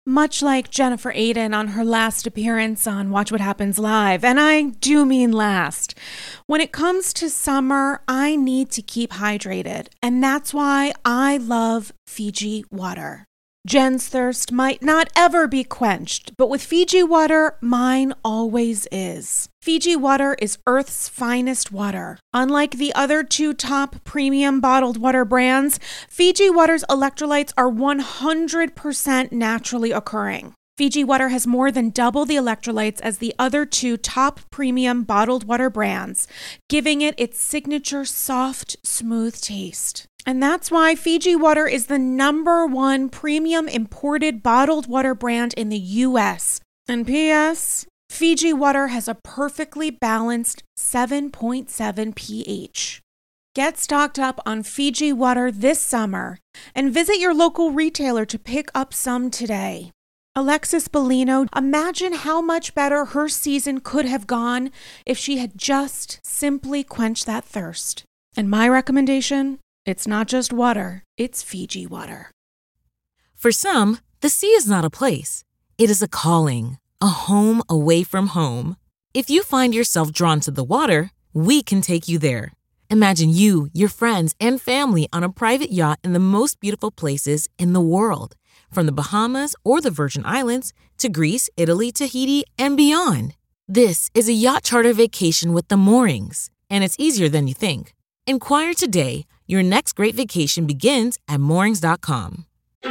Much like Jennifer Aiden on her last appearance on Watch What Happens Live, and I do mean last. When it comes to summer, I need to keep hydrated, and that's why I love Fiji water. Jen's thirst might not ever be quenched, but with Fiji water, mine always is. Fiji water is Earth's finest water. Unlike the other two top premium bottled water brands, Fiji water's electrolytes are 100% naturally occurring. Fiji water has more than double the electrolytes as the other two top premium bottled water brands, giving it its signature soft, smooth taste. And that's why Fiji water is the ppm premium imported bottled water brand in the US. And P.S., Fiji water has a perfectly balanced 7.7 pH. Get stocked up on Fiji water this summer and visit your local retailer to pick up some today. Alexis Bellino, imagine how much better her season could have gone if she had just simply quenched that thirst. And my recommendation? It's not just water, it's Fiji water. For some, the sea is not a place. It is a calling, a home away from home. If you find yourself drawn to the water, we can take you there. Imagine you, your friends, and family on a private yacht in the most beautiful places in the world. From the Bahamas or the Virgin Islands to Greece, Italy, Tahiti, and beyond. This is a yacht charter vacation with the Moorings, and it's easier than you think. Inquire today. Your next great vacation begins at moorings.com.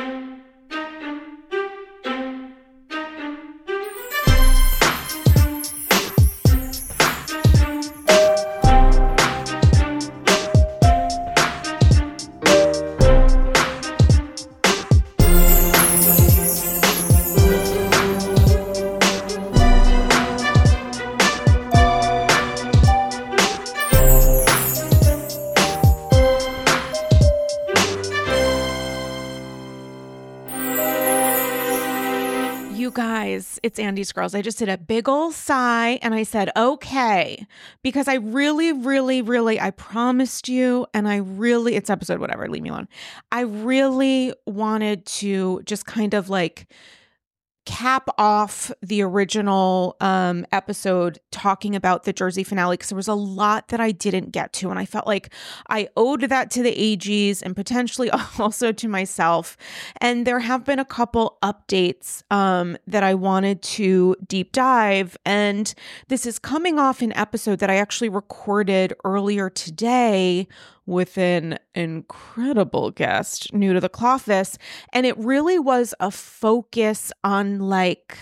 Guys, it's Andy's Girls. I just did a big ol' sigh and I said, okay, because I really, I promised you, and it's episode whatever, leave me alone. I really wanted to just kind of like cap off the original episode talking about the Jersey finale, because there was a lot that I didn't get to, and I felt like I owed that to the AGs and potentially also to myself. And there have been a couple updates that I wanted to deep dive, and this is coming off an episode that I actually recorded earlier today with an incredible guest new to the Cloffice. And it really was a focus on like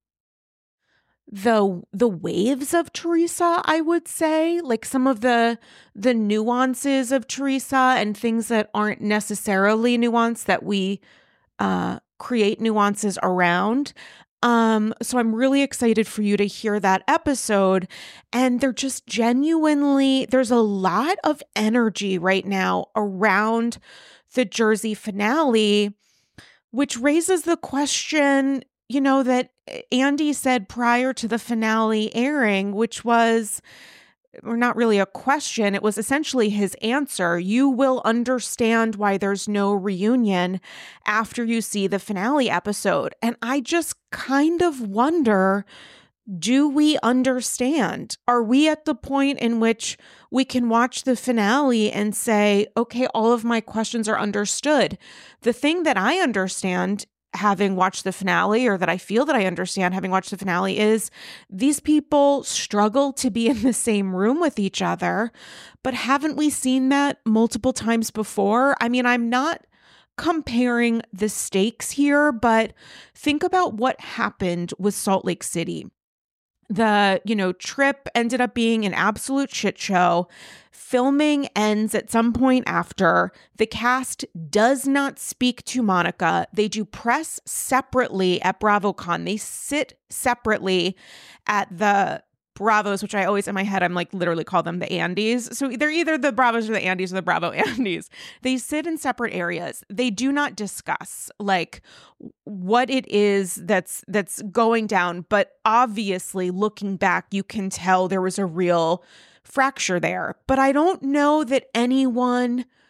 the waves of Teresa, I would say, like some of the nuances of Teresa and things that aren't necessarily nuanced that we create nuances around. So I'm really excited for you to hear that episode. And they're just genuinely, there's a lot of energy right now around the Jersey finale, which raises the question, that Andy said prior to the finale airing, which was, or not really a question, it was essentially his answer. You will understand why there's no reunion after you see the finale episode. And I just kind of wonder, do we understand? Are we at the point in which we can watch the finale and say, okay, all of my questions are understood? The thing that I understand having watched the finale, or that I feel that I understand having watched the finale, is these people struggle to be in the same room with each other. But haven't we seen that multiple times before? I mean, I'm not comparing the stakes here, but think about what happened with Salt Lake City. The, trip ended up being an absolute shit show. Filming ends at some point after. The cast does not speak to Monica. They do press separately at BravoCon. They sit separately at the Bravos, which I always in my head, I'm like literally call them the Andes. So they're either the Bravos or the Andes or the Bravo Andes. They sit in separate areas. They do not discuss like what it is that's going down. But obviously looking back, you can tell there was a real fracture there. But I don't know that anyone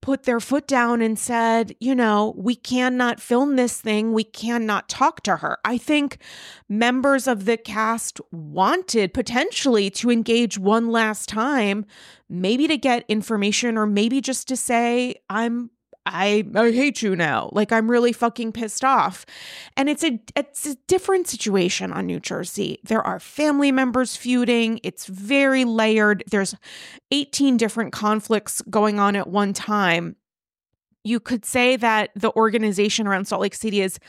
put their foot down and said, we cannot film this thing. We cannot talk to her. I think members of the cast wanted potentially to engage one last time, maybe to get information or maybe just to say, I hate you now. Like, I'm really fucking pissed off. And it's a different situation on New Jersey. There are family members feuding. It's very layered. There's 18 different conflicts going on at one time. You could say that the organization around Salt Lake City is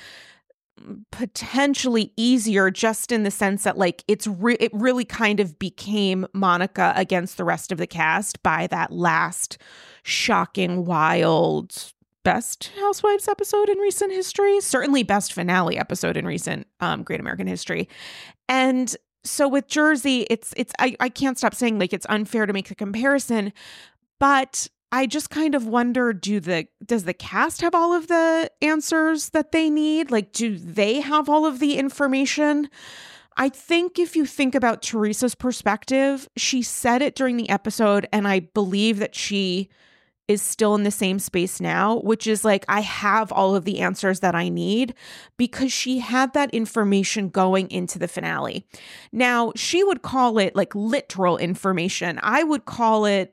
potentially easier just in the sense that like it really kind of became Monica against the rest of the cast by that last shocking, wild, best Housewives episode in recent history, certainly best finale episode in recent Great American History. And so with Jersey, I can't stop saying like it's unfair to make the comparison, but I just kind of wonder, does the cast have all of the answers that they need? Like, do they have all of the information? I think if you think about Teresa's perspective, she said it during the episode, and I believe that she is still in the same space now, which is like, I have all of the answers that I need, because she had that information going into the finale. Now, she would call it like literal information. I would call it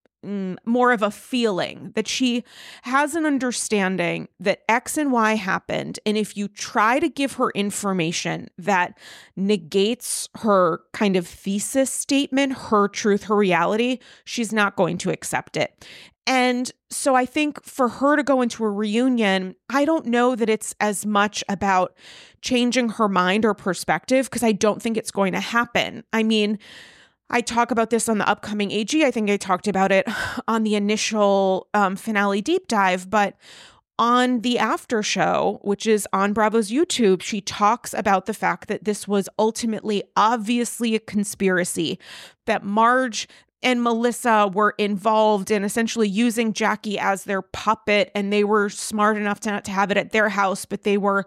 more of a feeling that she has an understanding that X and Y happened. And if you try to give her information that negates her kind of thesis statement, her truth, her reality, she's not going to accept it. And so I think for her to go into a reunion, I don't know that it's as much about changing her mind or perspective, because I don't think it's going to happen. I mean, I talk about this on the upcoming AG. I think I talked about it on the initial finale deep dive, but on the after show, which is on Bravo's YouTube, she talks about the fact that this was ultimately obviously a conspiracy, that Marge and Melissa were involved in essentially using Jackie as their puppet, and they were smart enough to not to have it at their house, but they were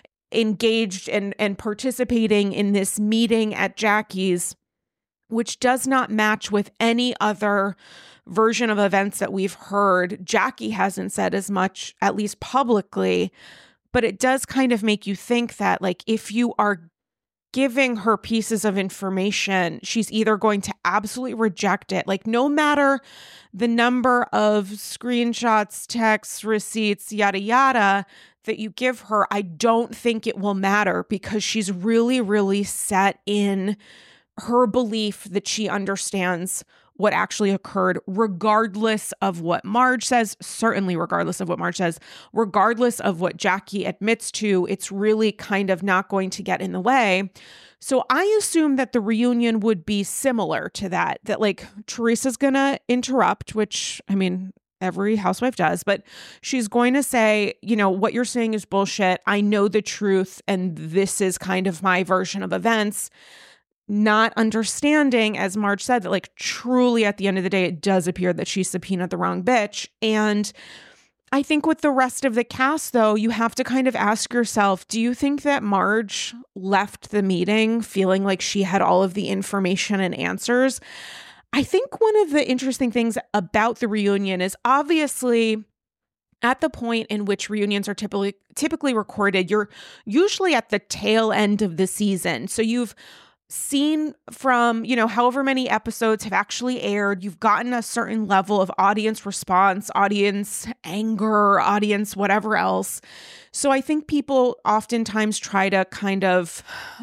engaged and participating in this meeting at Jackie's, which does not match with any other version of events that we've heard. Jackie hasn't said as much, at least publicly, but it does kind of make you think that, like, if you are giving her pieces of information, she's either going to absolutely reject it, like no matter the number of screenshots, texts, receipts, yada, yada, that you give her, I don't think it will matter, because she's really, really set in her belief that she understands what actually occurred, regardless of what Marge says, certainly regardless of what Marge says, regardless of what Jackie admits to, it's really kind of not going to get in the way. So I assume that the reunion would be similar to that like Teresa's going to interrupt, which, I mean, every housewife does, but she's going to say, what you're saying is bullshit. I know the truth, and this is kind of my version of events. Not understanding, as Marge said, that like truly at the end of the day, it does appear that she subpoenaed the wrong bitch. And I think with the rest of the cast, though, you have to kind of ask yourself, do you think that Marge left the meeting feeling like she had all of the information and answers? I think one of the interesting things about the reunion is obviously at the point in which reunions are typically recorded, you're usually at the tail end of the season. So you've seen from, however many episodes have actually aired, you've gotten a certain level of audience response, audience anger, audience whatever else. So I think people oftentimes try to kind of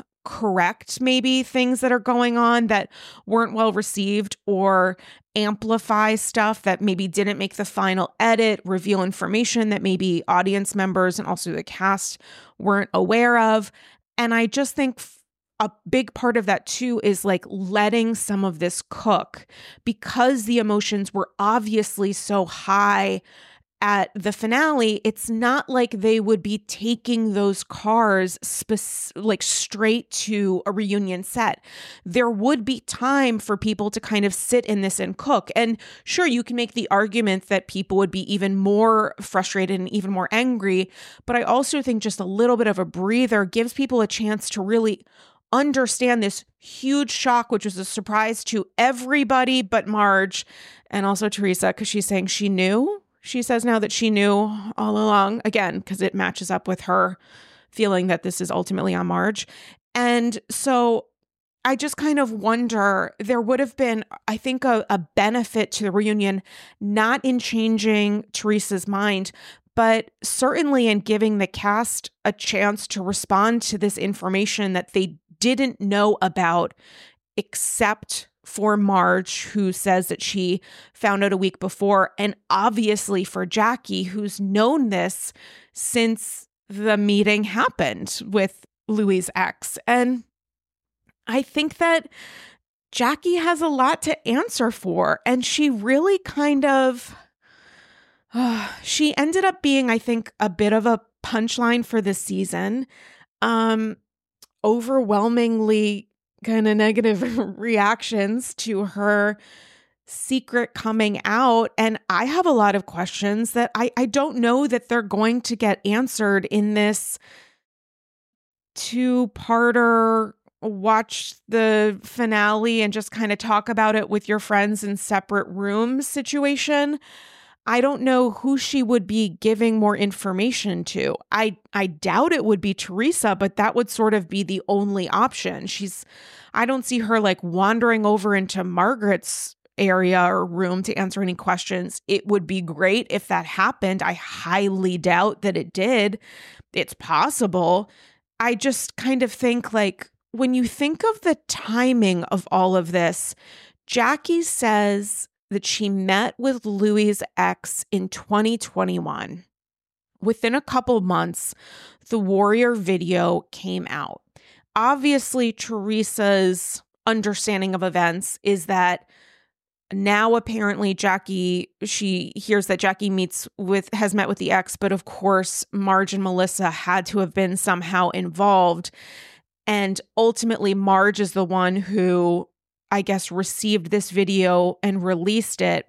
correct maybe things that are going on that weren't well received, or amplify stuff that maybe didn't make the final edit, reveal information that maybe audience members and also the cast weren't aware of. And I just think a big part of that too is like letting some of this cook, because the emotions were obviously so high at the finale. It's not like they would be taking those cars like straight to a reunion set. There would be time for people to kind of sit in this and cook. And sure, you can make the argument that people would be even more frustrated and even more angry. But I also think just a little bit of a breather gives people a chance to really understand this huge shock, which was a surprise to everybody but Marge and also Teresa, because she's saying she knew She says now that she knew all along, again, because it matches up with her feeling that this is ultimately on Marge. And so I just kind of wonder, there would have been, I think, a benefit to the reunion, not in changing Teresa's mind, but certainly in giving the cast a chance to respond to this information that they didn't know about, except for Marge, who says that she found out a week before, and obviously for Jackie, who's known this since the meeting happened with Louis' ex. And I think that Jackie has a lot to answer for, and she really kind of, she ended up being, I think, a bit of a punchline for the season. Overwhelmingly kind of negative reactions to her secret coming out. And I have a lot of questions that I don't know that they're going to get answered in this two-parter watch the finale and just kind of talk about it with your friends in separate rooms situation. I don't know who she would be giving more information to. I doubt it would be Teresa, but that would sort of be the only option. I don't see her like wandering over into Margaret's area or room to answer any questions. It would be great if that happened. I highly doubt that it did. It's possible. I just kind of think like, when you think of the timing of all of this, Jackie says that she met with Louis' ex in 2021. Within a couple months, the Warrior video came out. Obviously, Teresa's understanding of events is that now apparently she hears that Jackie has met with the ex, but of course, Marge and Melissa had to have been somehow involved. And ultimately, Marge is the one who, I guess, received this video and released it.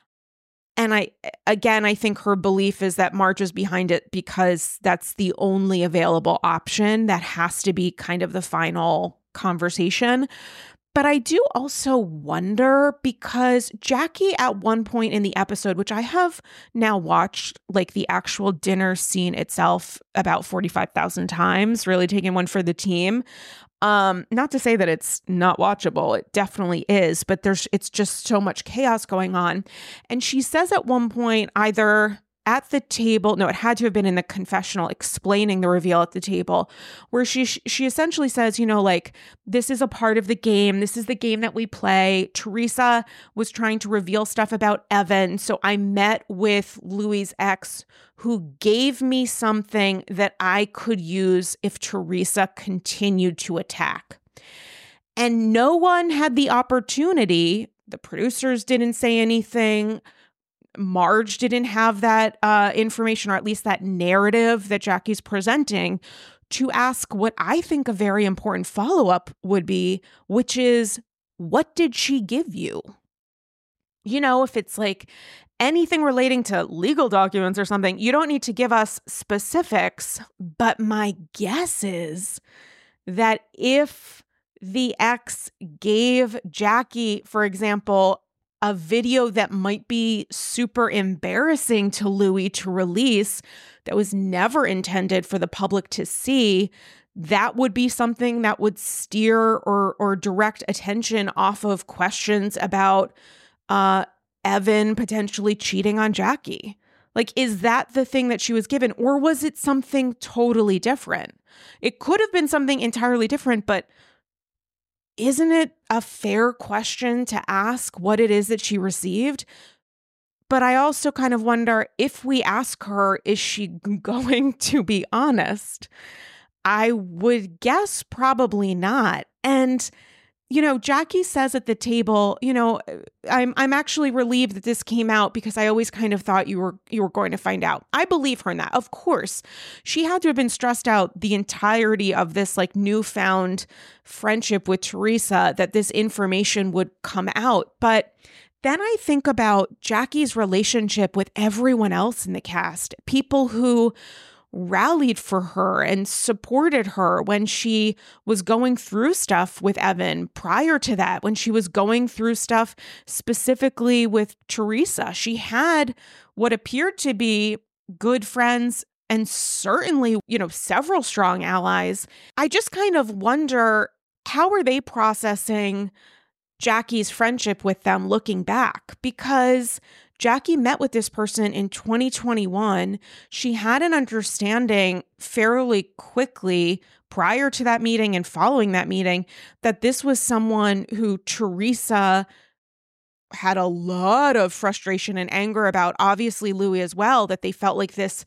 And I think her belief is that Marge is behind it because that's the only available option. That has to be kind of the final conversation. But I do also wonder, because Jackie at one point in the episode, which I have now watched like the actual dinner scene itself about 45,000 times, really taking one for the team. Not to say that it's not watchable. It definitely is, but it's just so much chaos going on. And she says at one point, either at the table, no, it had to have been in the confessional, explaining the reveal at the table, where she essentially says, like, this is a part of the game. This is the game that we play. Teresa was trying to reveal stuff about Evan. So I met with Louis' ex, who gave me something that I could use if Teresa continued to attack. And no one had the opportunity. The producers didn't say anything. Marge didn't have that information, or at least that narrative that Jackie's presenting, to ask what I think a very important follow-up would be, which is, what did she give you? If it's like anything relating to legal documents or something, you don't need to give us specifics. But my guess is that if the ex gave Jackie, for example, a video that might be super embarrassing to Louis to release, that was never intended for the public to see, that would be something that would steer or direct attention off of questions about Evan potentially cheating on Jackie. Like, is that the thing that she was given, or was it something totally different? It could have been something entirely different, but isn't it a fair question to ask what it is that she received? But I also kind of wonder, if we ask her, is she going to be honest? I would guess probably not. And, Jackie says at the table, I'm actually relieved that this came out, because I always kind of thought you were going to find out. I believe her in that. Of course, she had to have been stressed out the entirety of this like newfound friendship with Teresa, that this information would come out. But then I think about Jackie's relationship with everyone else in the cast, people who rallied for her and supported her when she was going through stuff with Evan prior to that, when she was going through stuff specifically with Teresa. She had what appeared to be good friends and certainly, several strong allies. I just kind of wonder, how are they processing Jackie's friendship with them looking back? Because Jackie met with this person in 2021. She had an understanding fairly quickly prior to that meeting and following that meeting that this was someone who Teresa had a lot of frustration and anger about, obviously Louis as well, that they felt like this,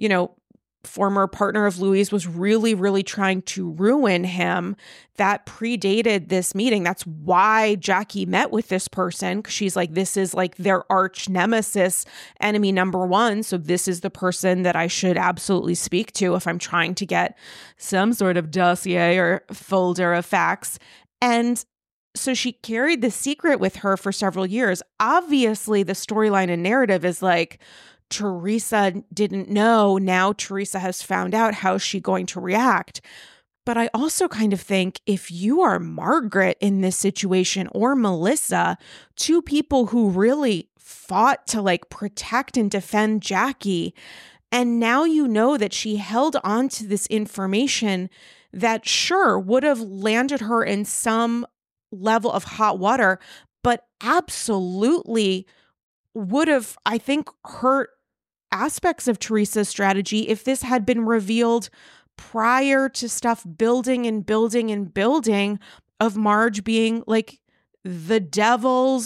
former partner of Louis was really, really trying to ruin him. That predated this meeting. That's why Jackie met with this person. She's like, this is like their arch nemesis, enemy number one. So this is the person that I should absolutely speak to if I'm trying to get some sort of dossier or folder of facts. And so she carried the secret with her for several years. Obviously, the storyline and narrative is like, Teresa didn't know. Now Teresa has found out. How's she going to react? But I also kind of think if you are Margaret in this situation, or Melissa, two people who really fought to like protect and defend Jackie, and now you know that she held on to this information that sure would have landed her in some level of hot water, but absolutely would have, I think, hurt aspects of Teresa's strategy if this had been revealed prior to stuff building and building and building of Marge being like the devil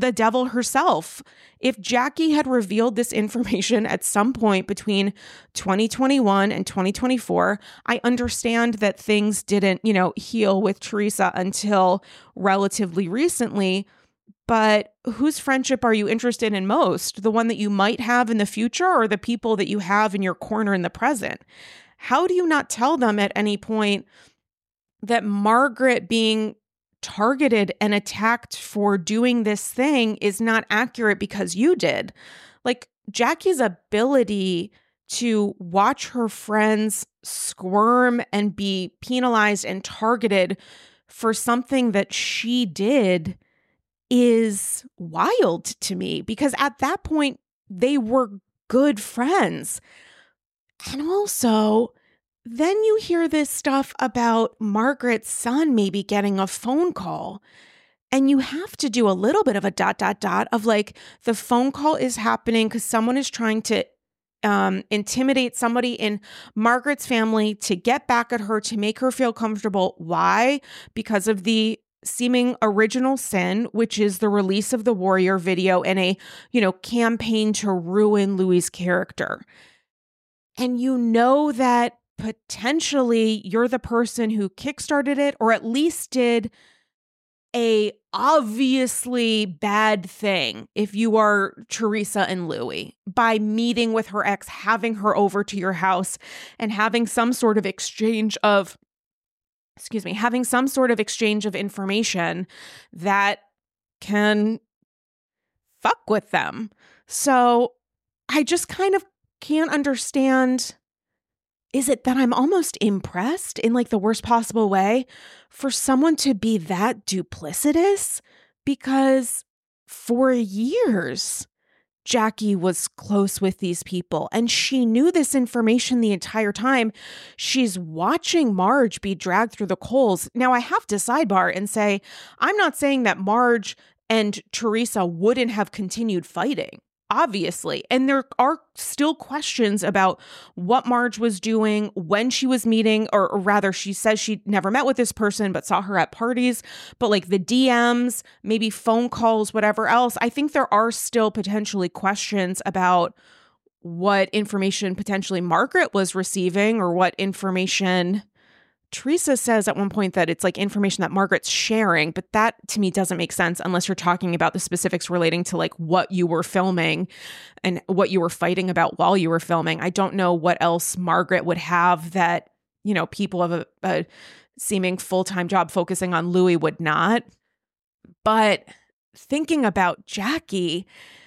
herself. If Jackie had revealed this information at some point between 2021 and 2024, I understand that things didn't, heal with Teresa until relatively recently. But whose friendship are you interested in most? The one that you might have in the future, or the people that you have in your corner in the present? How do you not tell them at any point that Margaret being targeted and attacked for doing this thing is not accurate because you did? Like, Jackie's ability to watch her friends squirm and be penalized and targeted for something that she did is wild to me, because at that point they were good friends. And also, then you hear this stuff about Margaret's son maybe getting a phone call, and you have to do a little bit of a ... of like, the phone call is happening because someone is trying to intimidate somebody in Margaret's family to get back at her, to make her feel comfortable. Why? Because of the seeming original sin, which is the release of the Warrior video and a, campaign to ruin Louis' character. And you know that potentially you're the person who kickstarted it, or at least did a obviously bad thing if you are Teresa and Louis, by meeting with her ex, having her over to your house, and having some sort of exchange of information that can fuck with them. So I just kind of can't understand. Is it that I'm almost impressed in like the worst possible way for someone to be that duplicitous? Because for years, Jackie was close with these people and she knew this information the entire time. She's watching Marge be dragged through the coals. Now, I have to sidebar and say, I'm not saying that Marge and Teresa wouldn't have continued fighting, obviously. And there are still questions about what Marge was doing when she was meeting, or rather, she says she never met with this person, but saw her at parties. But like the DMs, maybe phone calls, whatever else, I think there are still potentially questions about what information potentially Margaret was receiving, or what information Teresa says at one point that it's like information that Margaret's sharing, but that to me doesn't make sense unless you're talking about the specifics relating to like what you were filming and what you were fighting about while you were filming. I don't know what else Margaret would have that, people of a seeming full-time job focusing on Louis would not. But thinking about Jackie,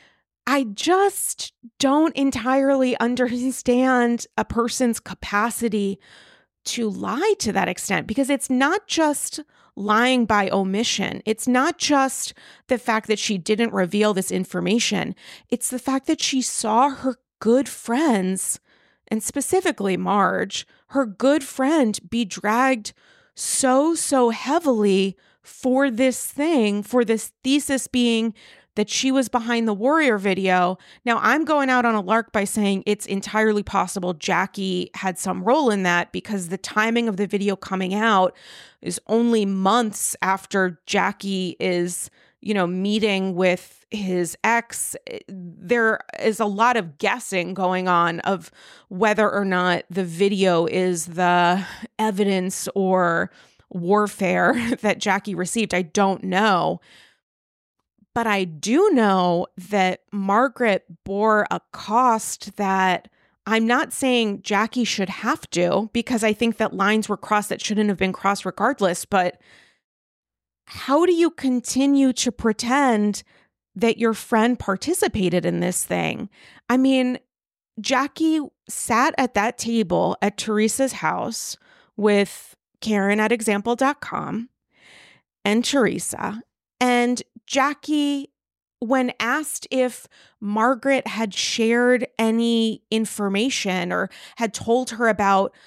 I just don't entirely understand a person's capacity to lie to that extent, because it's not just lying by omission. It's not just the fact that she didn't reveal this information. It's the fact that she saw her good friends, and specifically Marge, her good friend, be dragged so heavily for this thing, for this thesis being that she was behind the Warrior video. Now, I'm going out on a lark by saying it's entirely possible Jackie had some role in that, because the timing of the video coming out is only months after Jackie is, meeting with his ex. There is a lot of guessing going on of whether or not the video is the evidence or warfare that Jackie received. I don't know. But I do know that Margaret bore a cost that I'm not saying Jackie should have to, because I think that lines were crossed that shouldn't have been crossed regardless. But how do you continue to pretend that your friend participated in this thing? I mean, Jackie sat at that table at Teresa's house with Karen at example.com and Teresa. And Jackie, when asked if Margaret had shared any information or had told her about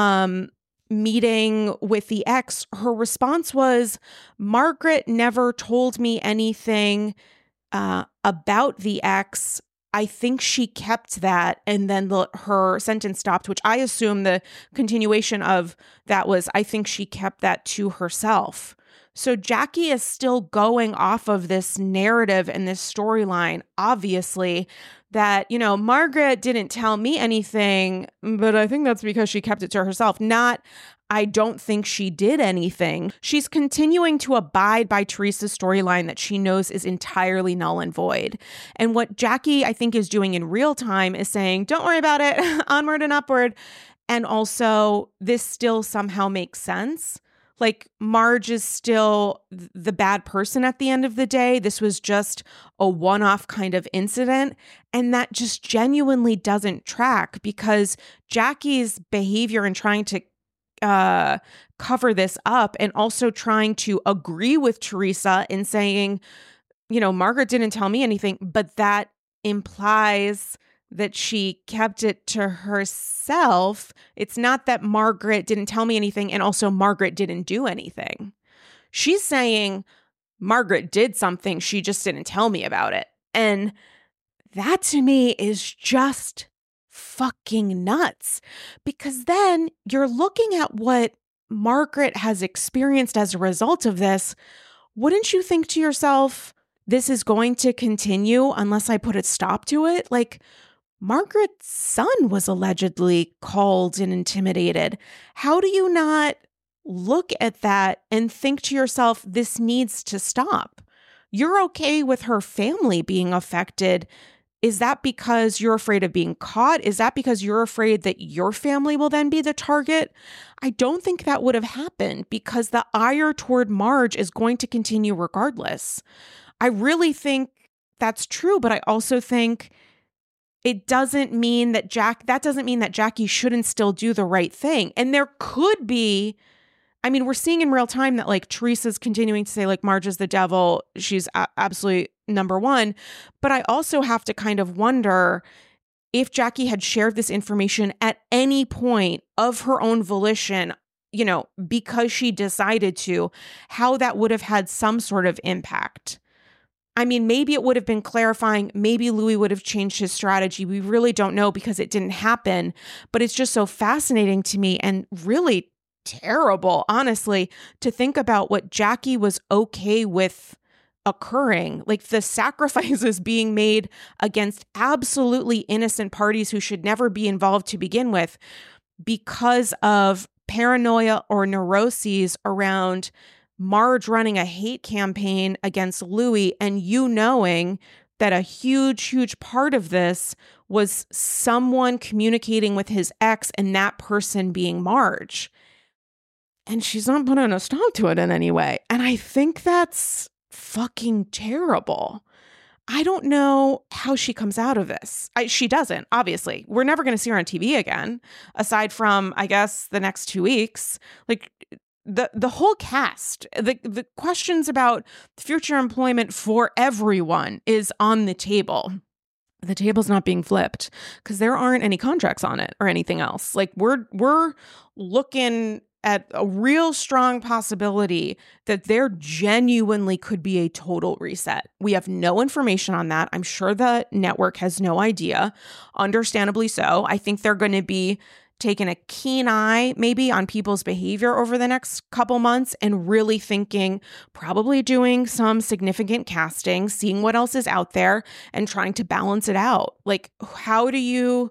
meeting with the ex, her response was, Margaret never told me anything about the ex. I think she kept that. And then her sentence stopped, which I assume the continuation of that was, I think she kept that to herself. So Jackie is still going off of this narrative and this storyline, obviously, that, Margaret didn't tell me anything, but I think that's because she kept it to herself. Not, I don't think she did anything. She's continuing to abide by Teresa's storyline that she knows is entirely null and void. And what Jackie, I think, is doing in real time is saying, don't worry about it, onward and upward. And also, this still somehow makes sense. Like, Marge is still the bad person at the end of the day. This was just a one-off kind of incident. And that just genuinely doesn't track, because Jackie's behavior in trying to cover this up and also trying to agree with Teresa in saying, Margaret didn't tell me anything, but that implies that she kept it to herself. It's not that Margaret didn't tell me anything and also Margaret didn't do anything. She's saying Margaret did something, she just didn't tell me about it. And that to me is just fucking nuts, because then you're looking at what Margaret has experienced as a result of this. Wouldn't you think to yourself, this is going to continue unless I put a stop to it? Like, Margaret's son was allegedly called and intimidated. How do you not look at that and think to yourself, this needs to stop? You're okay with her family being affected. Is that because you're afraid of being caught? Is that because you're afraid that your family will then be the target? I don't think that would have happened, because the ire toward Marge is going to continue regardless. I really think that's true, but I also think it doesn't mean that Jackie shouldn't still do the right thing. And there could be, we're seeing in real time that like Teresa's continuing to say like Marge is the devil. She's absolutely number one. But I also have to kind of wonder if Jackie had shared this information at any point of her own volition, because she decided to, how that would have had some sort of impact. Maybe it would have been clarifying. Maybe Louis would have changed his strategy. We really don't know, because it didn't happen. But it's just so fascinating to me and really terrible, honestly, to think about what Jackie was okay with occurring. Like the sacrifices being made against absolutely innocent parties who should never be involved to begin with, because of paranoia or neuroses around Marge running a hate campaign against Louis, and you knowing that a huge part of this was someone communicating with his ex, and that person being Marge. And she's not putting a stop to it in any way. And I think that's fucking terrible. I don't know how she comes out of this. She doesn't, obviously. We're never going to see her on TV again, aside from, I guess, the next 2 weeks. Like, the whole cast, the questions about future employment for everyone is on the table. The table's not being flipped because there aren't any contracts on it or anything else. Like, we're looking at a real strong possibility that there genuinely could be a total reset. We have no information on that. I'm sure the network has no idea, understandably so. I think they're going to be taking a keen eye maybe on people's behavior over the next couple months and really thinking, probably doing some significant casting, seeing what else is out there and trying to balance it out. Like, how do you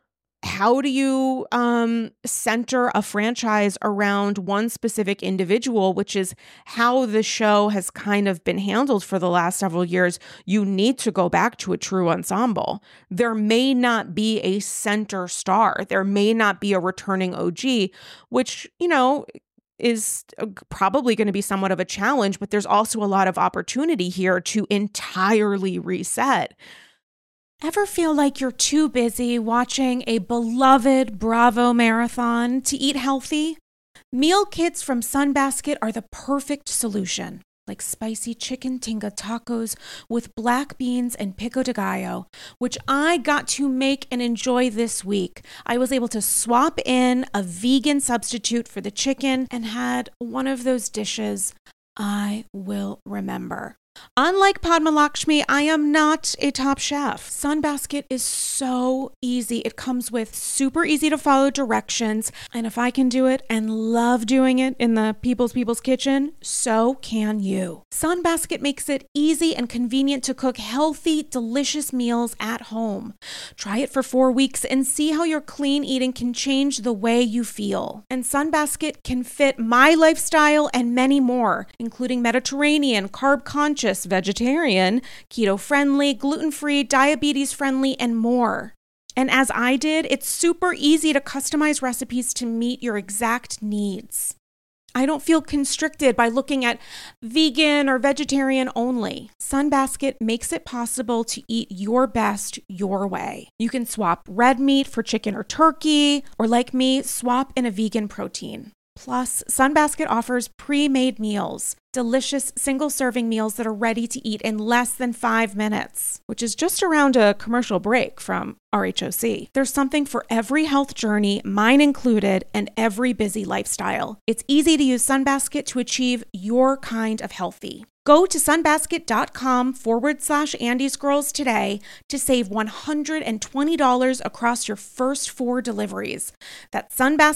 center a franchise around one specific individual, which is how the show has kind of been handled for the last several years? You need to go back to a true ensemble. There may not be a center star. There may not be a returning OG, which, is probably going to be somewhat of a challenge, but there's also a lot of opportunity here to entirely reset. Ever feel like you're too busy watching a beloved Bravo marathon to eat healthy? Meal kits from Sunbasket are the perfect solution, like spicy chicken tinga tacos with black beans and pico de gallo, which I got to make and enjoy this week. I was able to swap in a vegan substitute for the chicken and had one of those dishes I will remember. Unlike Padma Lakshmi, I am not a top chef. Sunbasket is so easy. It comes with super easy to follow directions. And if I can do it and love doing it in the people's kitchen, so can you. Sunbasket makes it easy and convenient to cook healthy, delicious meals at home. Try it for 4 weeks and see how your clean eating can change the way you feel. And Sunbasket can fit my lifestyle and many more, including Mediterranean, carb-conscious, vegetarian, keto-friendly, gluten-free, diabetes-friendly, and more. And as I did, it's super easy to customize recipes to meet your exact needs. I don't feel constricted by looking at vegan or vegetarian only. Sunbasket makes it possible to eat your best your way. You can swap red meat for chicken or turkey, or like me, swap in a vegan protein. Plus, Sunbasket offers pre-made meals, delicious single-serving meals that are ready to eat in less than 5 minutes, which is just around a commercial break from RHOC. There's something for every health journey, mine included, and every busy lifestyle. It's easy to use Sunbasket to achieve your kind of healthy. Go to sunbasket.com/Andy's Girls today to save $120 across your first 4 deliveries. That's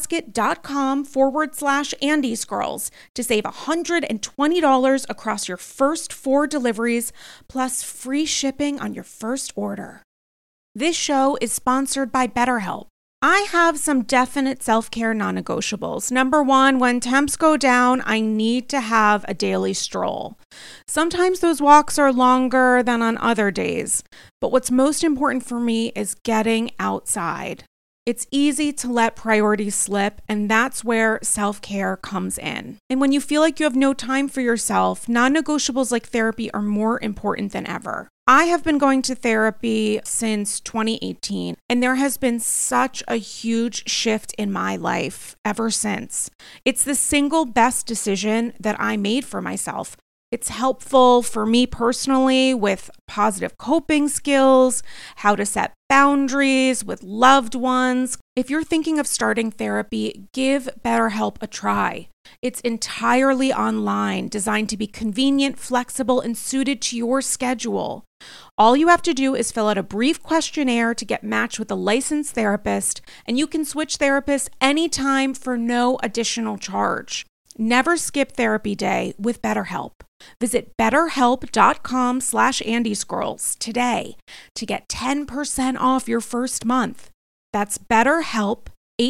sunbasket.com/Andy's Girls to save $120 across your first 4 deliveries, plus free shipping on your first order. This show is sponsored by BetterHelp. I have some definite self-care non-negotiables. Number 1, when temps go down, I need to have a daily stroll. Sometimes those walks are longer than on other days, but what's most important for me is getting outside. It's easy to let priorities slip, and that's where self-care comes in. And when you feel like you have no time for yourself, non-negotiables like therapy are more important than ever. I have been going to therapy since 2018, and there has been such a huge shift in my life ever since. It's the single best decision that I made for myself. It's helpful for me personally with positive coping skills, how to set boundaries with loved ones. If you're thinking of starting therapy, give BetterHelp a try. It's entirely online, designed to be convenient, flexible, and suited to your schedule. All you have to do is fill out a brief questionnaire to get matched with a licensed therapist, and you can switch therapists anytime for no additional charge. Never skip therapy day with BetterHelp. Visit betterhelp.com/Andy's Girls today to get 10% off your first month. That's BetterHelp,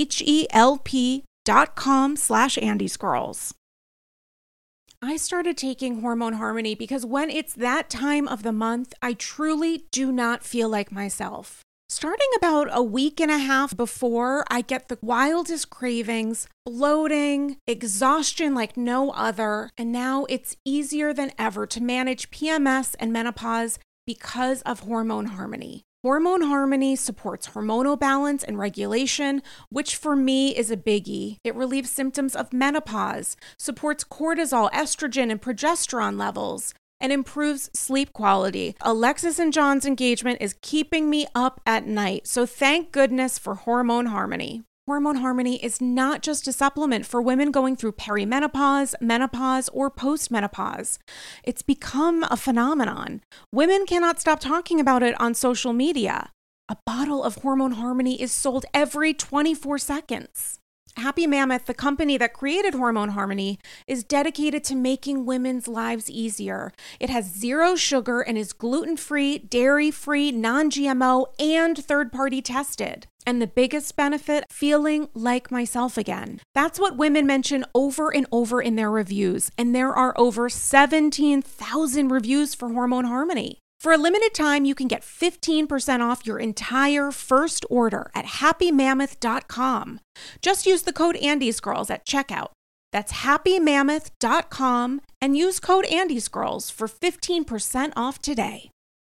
HELP.com/Andy's Girls. I started taking Hormone Harmony because when it's that time of the month, I truly do not feel like myself. Starting about a week and a half before, I get the wildest cravings, bloating, exhaustion like no other, and now it's easier than ever to manage PMS and menopause Because of Hormone Harmony. Hormone Harmony supports hormonal balance and regulation, which for me is a biggie. It relieves symptoms of menopause, supports cortisol, estrogen, and progesterone levels, and improves sleep quality. Alexis and John's engagement is keeping me up at night, so thank goodness for Hormone Harmony. Hormone Harmony is not just a supplement for women going through perimenopause, menopause, or postmenopause. It's become a phenomenon. Women cannot stop talking about it on social media. A bottle of Hormone Harmony is sold every 24 seconds. Happy Mammoth, the company that created Hormone Harmony, is dedicated to making women's lives easier. It has 0 sugar and is gluten-free, dairy-free, non-GMO, and third-party tested. And the biggest benefit, feeling like myself again. That's what women mention over and over in their reviews. And there are over 17,000 reviews for Hormone Harmony. For a limited time, you can get 15% off your entire first order at happymammoth.com. Just use the code AndysGirls at checkout. That's happymammoth.com and use code AndysGirls for 15% off today.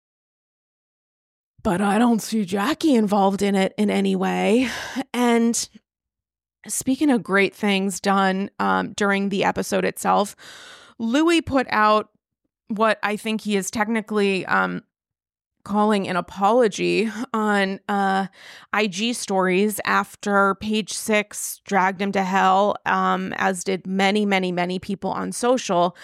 But I don't see Jackie involved in it in any way. And speaking of great things done during the episode itself, Louis put out what I think he is technically calling an apology on IG stories after Page Six dragged him to hell, as did many, many, many people on social,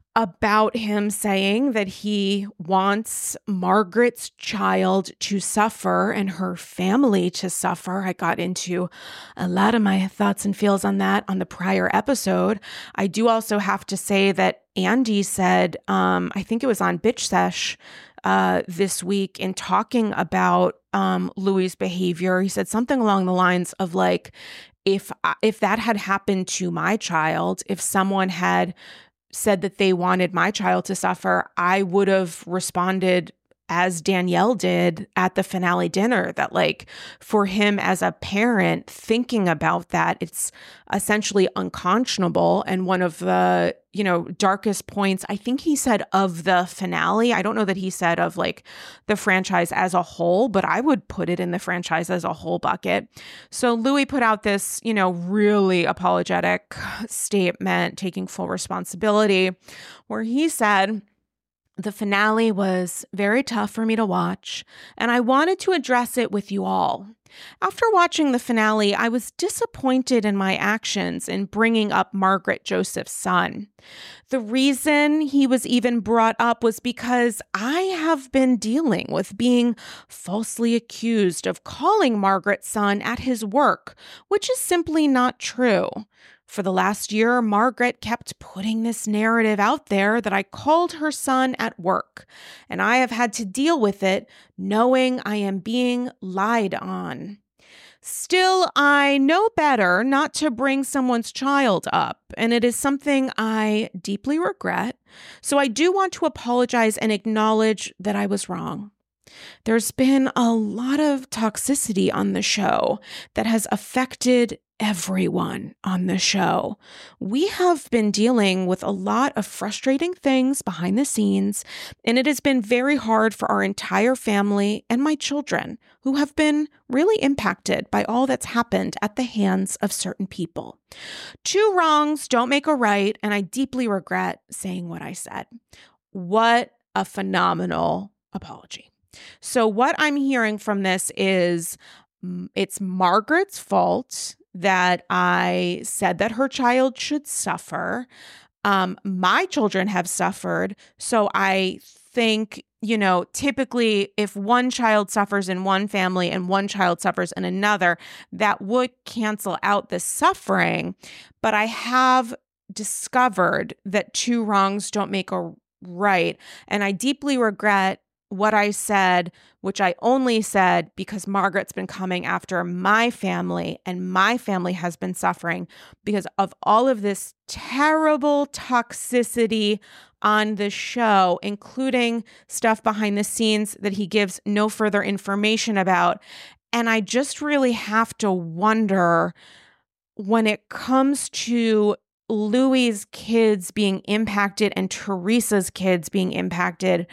about him saying that he wants Margaret's child to suffer and her family to suffer. I got into a lot of my thoughts and feels on that on the prior episode. I do also have to say that Andy said, I think it was on Bitch Sesh this week, in talking about Louis' behavior, he said something along the lines of like, if that had happened to my child, if someone had said that they wanted my child to suffer, I would have responded as Danielle did at the finale dinner, that like for him as a parent thinking about that, it's essentially unconscionable. And one of the, darkest points, I think he said of the finale, I don't know that he said of like the franchise as a whole, but I would put it in the franchise as a whole bucket. So Louis put out this, really apologetic statement, taking full responsibility, where he said, "The finale was very tough for me to watch, and I wanted to address it with you all. After watching the finale, I was disappointed in my actions in bringing up Margaret Joseph's son. The reason he was even brought up was because I have been dealing with being falsely accused of calling Margaret's son at his work, which is simply not true. For the last year, Margaret kept putting this narrative out there that I called her son at work, and I have had to deal with it knowing I am being lied on. Still, I know better not to bring someone's child up, and it is something I deeply regret, so I do want to apologize and acknowledge that I was wrong. There's been a lot of toxicity on the show that has affected everyone on the show. We have been dealing with a lot of frustrating things behind the scenes, and it has been very hard for our entire family and my children, who have been really impacted by all that's happened at the hands of certain people. 2 wrongs don't make a right, and I deeply regret saying what I said." What a phenomenal apology. So what I'm hearing from this is it's Margaret's fault that I said that her child should suffer. My children have suffered. So I think, typically if one child suffers in one family and one child suffers in another, that would cancel out the suffering. But I have discovered that 2 wrongs don't make a right. And I deeply regret what I said, which I only said because Margaret's been coming after my family, and my family has been suffering because of all of this terrible toxicity on the show, including stuff behind the scenes that he gives no further information about. And I just really have to wonder, when it comes to Louis' kids being impacted and Teresa's kids being impacted,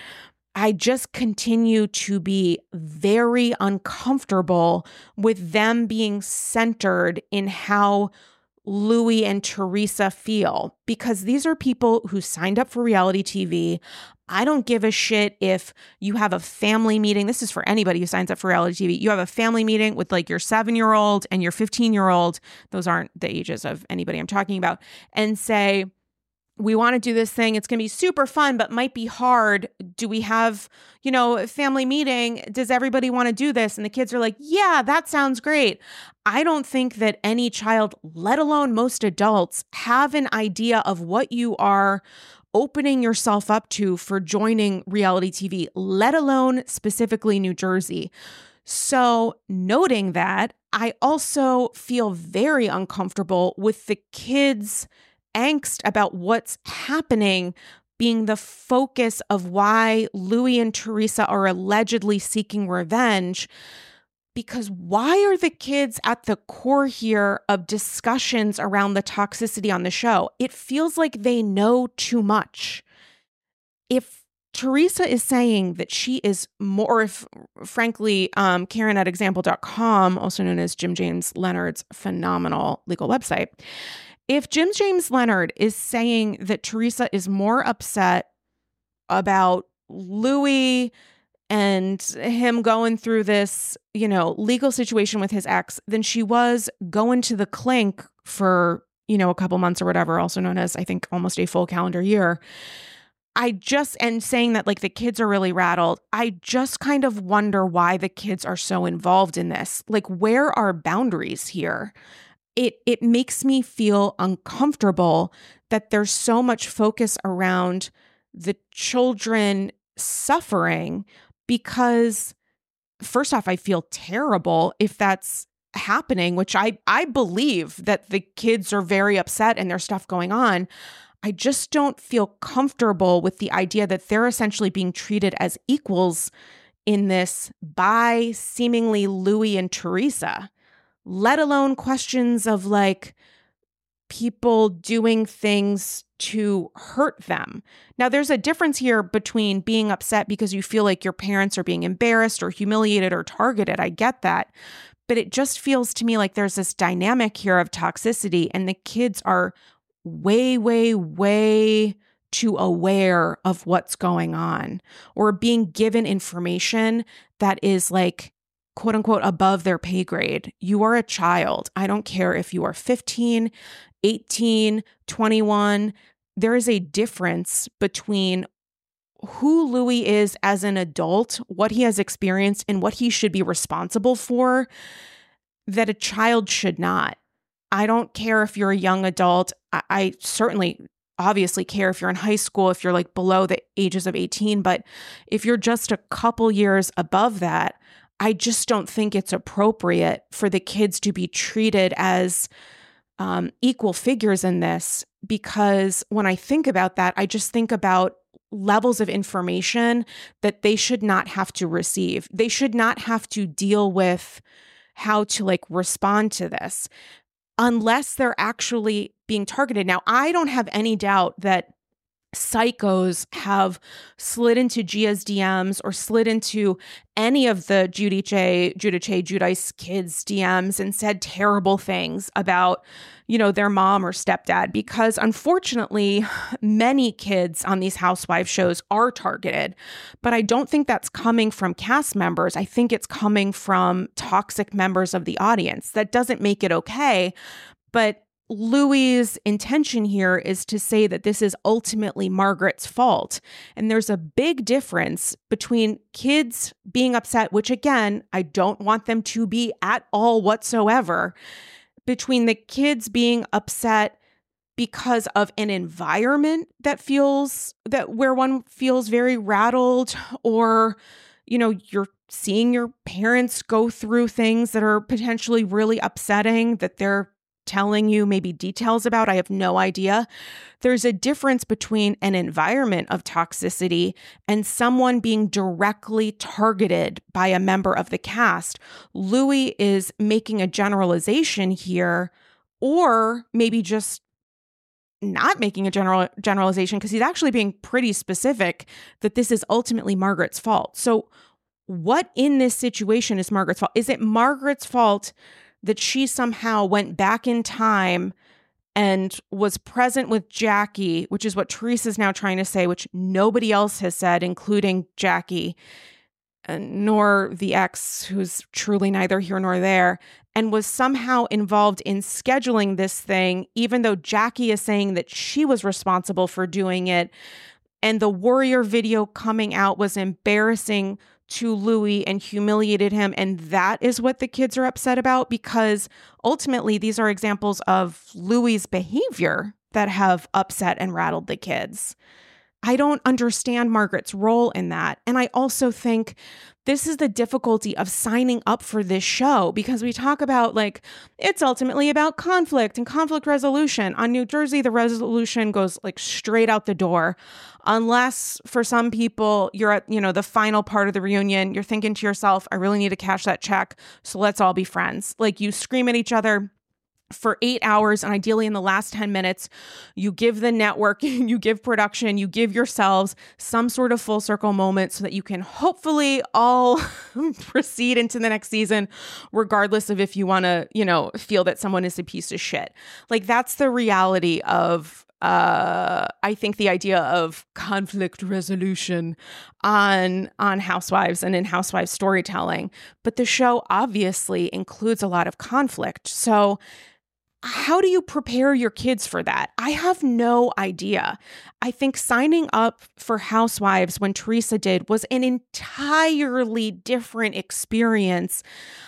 I just continue to be very uncomfortable with them being centered in how Louis and Teresa feel, because these are people who signed up for reality TV. I don't give a shit if you have a family meeting. This is for anybody who signs up for reality TV. You have a family meeting with like your 7-year-old and your 15-year-old. Those aren't the ages of anybody I'm talking about. And say, we want to do this thing. It's going to be super fun, but might be hard. Do we have, a family meeting? Does everybody want to do this? And the kids are like, yeah, that sounds great. I don't think that any child, let alone most adults, have an idea of what you are opening yourself up to for joining reality TV, let alone specifically New Jersey. So noting that, I also feel very uncomfortable with the kids' angst about what's happening being the focus of why Louis and Teresa are allegedly seeking revenge. Because why are the kids at the core here of discussions around the toxicity on the show? It feels like they know too much. If Teresa is saying that she is more, frankly, Karen at example.com, also known as Jim James Leonard's phenomenal legal website, if Jim James Leonard is saying that Teresa is more upset about Louis and him going through this, legal situation with his ex than she was going to the clink for, a couple months or whatever, also known as, I think, almost a full calendar year. And saying that like the kids are really rattled, I just kind of wonder why the kids are so involved in this. Like, where are boundaries here? It makes me feel uncomfortable that there's so much focus around the children suffering, because first off, I feel terrible if that's happening, which I believe that the kids are very upset and there's stuff going on. I just don't feel comfortable with the idea that they're essentially being treated as equals in this by seemingly Louis and Teresa, let alone questions of like people doing things to hurt them. Now, there's a difference here between being upset because you feel like your parents are being embarrassed or humiliated or targeted. I get that. But it just feels to me like there's this dynamic here of toxicity, and the kids are way, way, way too aware of what's going on, or being given information that is like, quote unquote, above their pay grade. You are a child. I don't care if you are 15, 18, 21. There is a difference between who Louis is as an adult, what he has experienced, and what he should be responsible for that a child should not. I don't care if you're a young adult. I certainly obviously care if you're in high school, if you're like below the ages of 18, but if you're just a couple years above that, I just don't think it's appropriate for the kids to be treated as equal figures in this, because when I think about that, I just think about levels of information that they should not have to receive. They should not have to deal with how to like respond to this unless they're actually being targeted. Now, I don't have any doubt that psychos have slid into Gia's DMs or slid into any of the Giudice kids' DMs and said terrible things about, their mom or stepdad, because unfortunately, many kids on these housewife shows are targeted. But I don't think that's coming from cast members. I think it's coming from toxic members of the audience. That doesn't make it okay. But Louis's intention here is to say that this is ultimately Margaret's fault. And there's a big difference between kids being upset, which again, I don't want them to be at all whatsoever, between the kids being upset because of an environment where one feels very rattled, or, you're seeing your parents go through things that are potentially really upsetting that they're telling you maybe details about. I have no idea. There's a difference between an environment of toxicity and someone being directly targeted by a member of the cast. Louis is making a generalization here, or maybe just not making a generalization because he's actually being pretty specific that this is ultimately Margaret's fault. So what in this situation is Margaret's fault? Is it Margaret's fault that she somehow went back in time and was present with Jackie, which is what Teresa's now trying to say, which nobody else has said, including Jackie, nor the ex, who's truly neither here nor there, and was somehow involved in scheduling this thing, even though Jackie is saying that she was responsible for doing it. And the Warrior video coming out was embarrassing to Louis and humiliated him. And that is what the kids are upset about, because ultimately these are examples of Louis's behavior that have upset and rattled the kids. I don't understand Margaret's role in that. And I also think this is the difficulty of signing up for this show, because we talk about like, it's ultimately about conflict and conflict resolution. On New Jersey, the resolution goes like straight out the door. Unless for some people you're at, the final part of the reunion, you're thinking to yourself, I really need to cash that check. So let's all be friends. Like you scream at each other for 8 hours, and ideally in the last 10 minutes, you give the network, you give production, you give yourselves some sort of full circle moment so that you can hopefully all proceed into the next season, regardless of if you want to, feel that someone is a piece of shit. Like that's the reality of, I think the idea of conflict resolution on Housewives and in Housewives storytelling. But the show obviously includes a lot of conflict. So how do you prepare your kids for that? I have no idea. I think signing up for Housewives when Teresa did was an entirely different experience.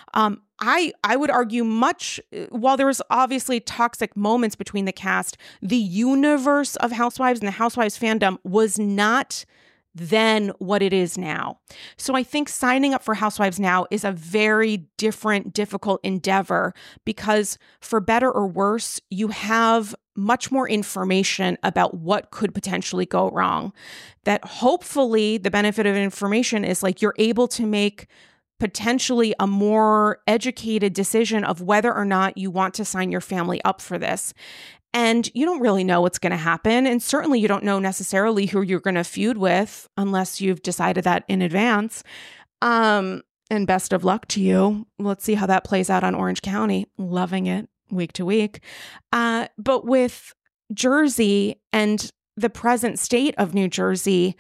I would argue while there was obviously toxic moments between the cast, the universe of Housewives and the Housewives fandom was not than what it is now. So I think signing up for Housewives now is a very different, difficult endeavor because for better or worse, you have much more information about what could potentially go wrong. That hopefully the benefit of information is like you're able to make potentially a more educated decision of whether or not you want to sign your family up for this. And you don't really know what's going to happen. And certainly you don't know necessarily who you're going to feud with unless you've decided that in advance. And best of luck to you. Let's see how that plays out on Orange County. Loving it week to week. But with Jersey and the present state of New Jersey,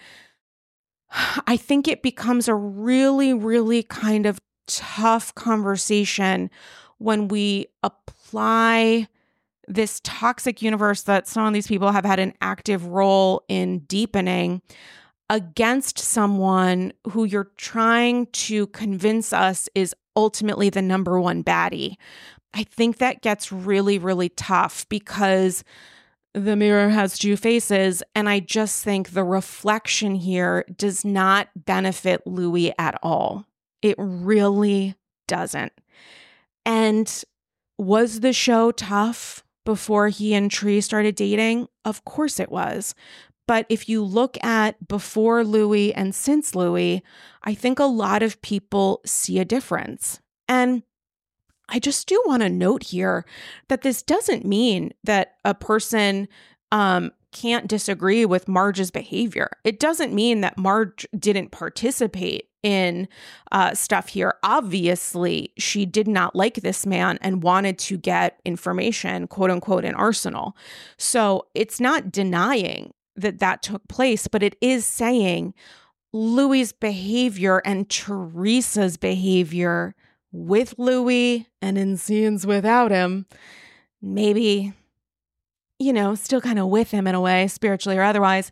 I think it becomes a really, really kind of tough conversation when we apply this toxic universe that some of these people have had an active role in deepening against someone who you're trying to convince us is ultimately the number one baddie. I think that gets really, really tough because the mirror has two faces. And I just think the reflection here does not benefit Louis at all. It really doesn't. And was the show tough before he and Tree started dating? Of course it was. But if you look at before Louis and since Louis, I think a lot of people see a difference. And I just do want to note here that this doesn't mean that a person can't disagree with Marge's behavior. It doesn't mean that Marge didn't participate in stuff here. Obviously, she did not like this man and wanted to get information, quote unquote, in arsenal. So it's not denying that took place, but it is saying Louis's behavior and Teresa's behavior with Louis and in scenes without him, maybe, still kind of with him in a way, spiritually or otherwise.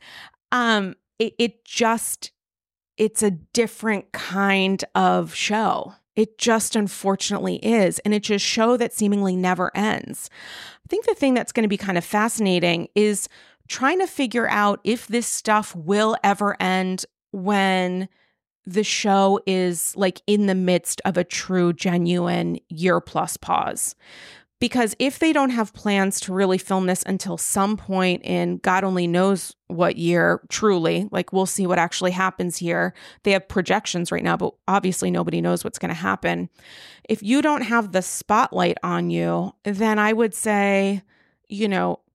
It's a different kind of show. It just unfortunately is. And it's a show that seemingly never ends. I think the thing that's going to be kind of fascinating is trying to figure out if this stuff will ever end when the show is like in the midst of a true, genuine year-plus pause. Because if they don't have plans to really film this until some point in God only knows what year, truly, like we'll see what actually happens here. They have projections right now, but obviously nobody knows what's going to happen. If you don't have the spotlight on you, then I would say,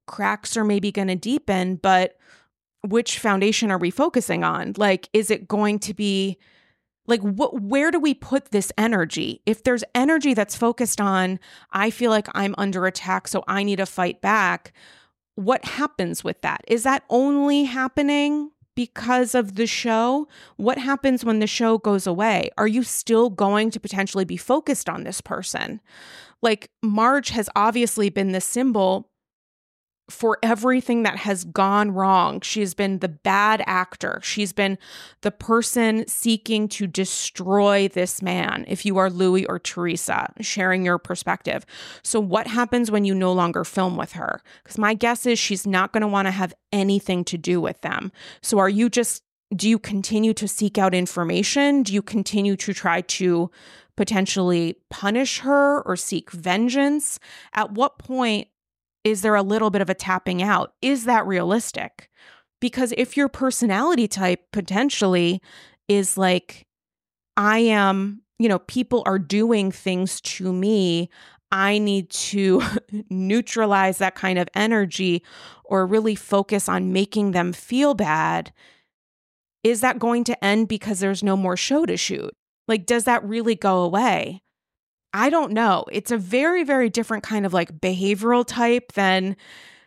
cracks are maybe going to deepen, but which foundation are we focusing on? Like, is it going to be like, where do we put this energy? If there's energy that's focused on, I feel like I'm under attack, so I need to fight back, what happens with that? Is that only happening because of the show? What happens when the show goes away? Are you still going to potentially be focused on this person? Like, Marge has obviously been the symbol for everything that has gone wrong. She's been the bad actor. She's been the person seeking to destroy this man, if you are Louis or Teresa, sharing your perspective. So what happens when you no longer film with her? Because my guess is she's not going to want to have anything to do with them. So do you continue to seek out information? Do you continue to try to potentially punish her or seek vengeance? At what point is there a little bit of a tapping out? Is that realistic? Because if your personality type potentially is like, I am, people are doing things to me, I need to neutralize that kind of energy or really focus on making them feel bad, is that going to end because there's no more show to shoot? Like, does that really go away? I don't know. It's a very, very different kind of like behavioral type than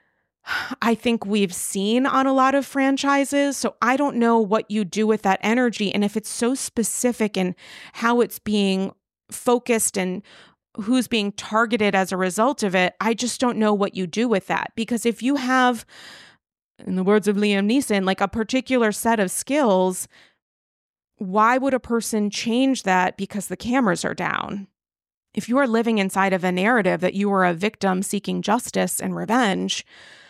I think we've seen on a lot of franchises. So I don't know what you do with that energy. And if it's so specific in how it's being focused and who's being targeted as a result of it, I just don't know what you do with that. Because if you have, in the words of Liam Neeson, like a particular set of skills, why would a person change that because the cameras are down? If you are living inside of a narrative that you are a victim seeking justice and revenge,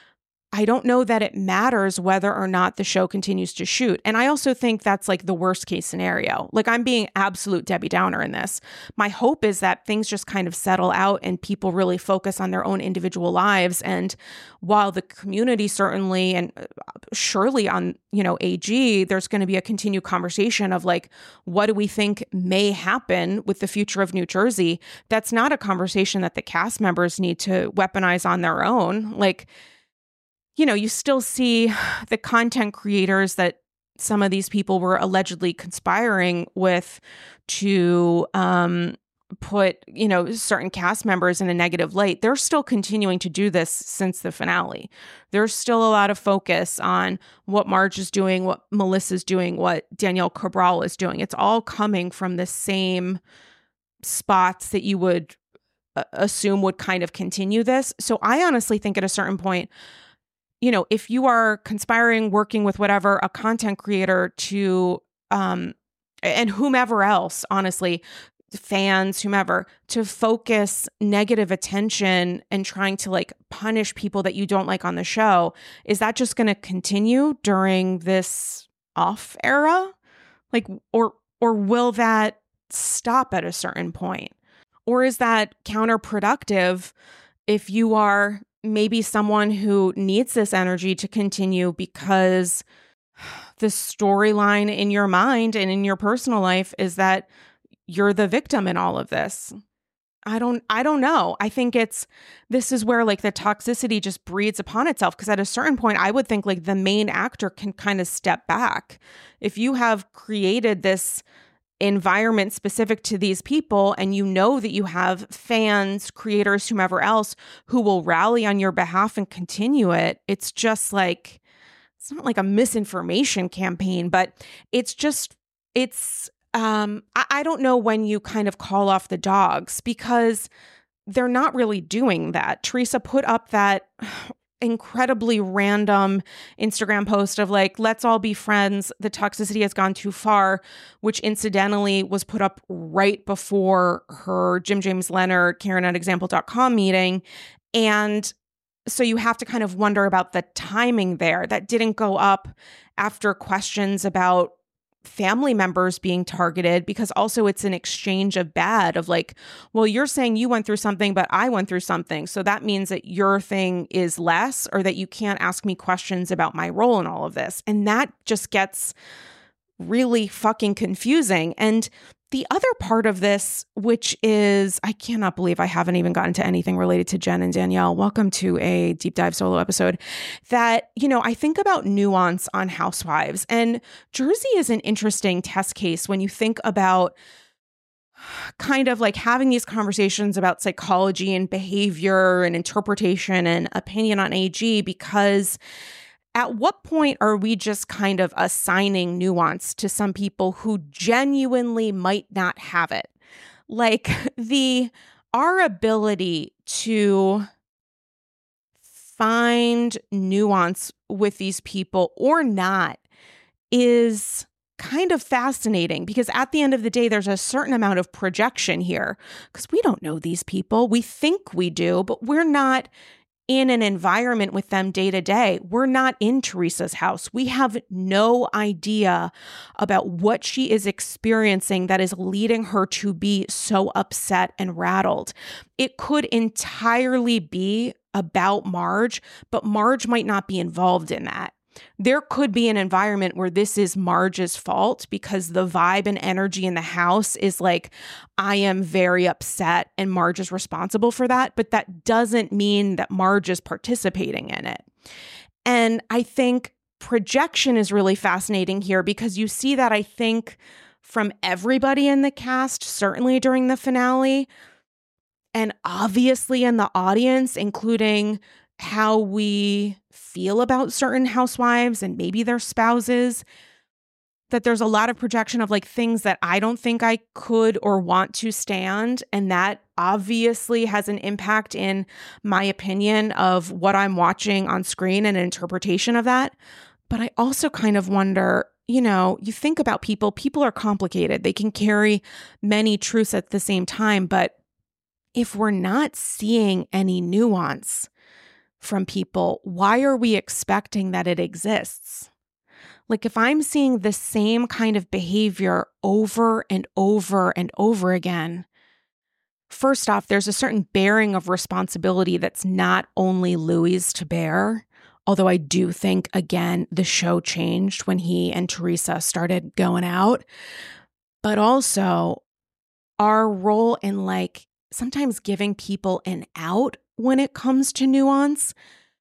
I don't know that it matters whether or not the show continues to shoot. And I also think that's like the worst case scenario. Like, I'm being absolute Debbie Downer in this. My hope is that things just kind of settle out and people really focus on their own individual lives. And while the community certainly and surely on, AG, there's going to be a continued conversation of like, what do we think may happen with the future of New Jersey? That's not a conversation that the cast members need to weaponize on their own. Like, you still see the content creators that some of these people were allegedly conspiring with to put, certain cast members in a negative light. They're still continuing to do this since the finale. There's still a lot of focus on what Marge is doing, what Melissa's doing, what Danielle Cabral is doing. It's all coming from the same spots that you would assume would kind of continue this. So I honestly think at a certain point, if you are conspiring, working with whatever, a content creator to, and whomever else, honestly, fans, whomever, to focus negative attention and trying to like punish people that you don't like on the show, is that just going to continue during this off era? Like, or will that stop at a certain point? Or is that counterproductive if you are maybe someone who needs this energy to continue because the storyline in your mind and in your personal life is that you're the victim in all of this? I don't know. I think this is where like the toxicity just breeds upon itself, because at a certain point I would think like the main actor can kind of step back. If you have created this environment specific to these people and you know that you have fans, creators, whomever else who will rally on your behalf and continue it, it's just like, it's not like a misinformation campaign, but I don't know when you kind of call off the dogs, because they're not really doing that. Teresa put up that incredibly random Instagram post of like, let's all be friends, the toxicity has gone too far, which incidentally was put up right before her Jim James Leonard, Karen at example.com meeting. And so you have to kind of wonder about the timing there. That didn't go up after questions about family members being targeted, because also it's an exchange of bad of like, well, you're saying you went through something, but I went through something. So that means that your thing is less, or that you can't ask me questions about my role in all of this. And that just gets really fucking confusing. And the other part of this, which is, I cannot believe I haven't even gotten to anything related to Jen and Danielle. Welcome to a deep dive solo episode. That, I think about nuance on Housewives, and Jersey is an interesting test case when you think about kind of like having these conversations about psychology and behavior and interpretation and opinion on AG, because at what point are we just kind of assigning nuance to some people who genuinely might not have it? Like our ability to find nuance with these people or not is kind of fascinating, because at the end of the day, there's a certain amount of projection here, because we don't know these people. We think we do, but we're not in an environment with them day to day. We're not in Teresa's house. We have no idea about what she is experiencing that is leading her to be so upset and rattled. It could entirely be about Marge, but Marge might not be involved in that. There could be an environment where this is Marge's fault because the vibe and energy in the house is like, I am very upset and Marge is responsible for that. But that doesn't mean that Marge is participating in it. And I think projection is really fascinating here, because you see that, I think, from everybody in the cast, certainly during the finale, and obviously in the audience, including how we feel about certain housewives and maybe their spouses, that there's a lot of projection of like things that I don't think I could or want to stand. And that obviously has an impact in my opinion of what I'm watching on screen and an interpretation of that. But I also kind of wonder, you think about people are complicated. They can carry many truths at the same time. But if we're not seeing any nuance from people, why are we expecting that it exists? Like, if I'm seeing the same kind of behavior over and over and over again, first off, there's a certain bearing of responsibility that's not only Louis' to bear, although I do think, again, the show changed when he and Teresa started going out, but also our role in like sometimes giving people an out when it comes to nuance.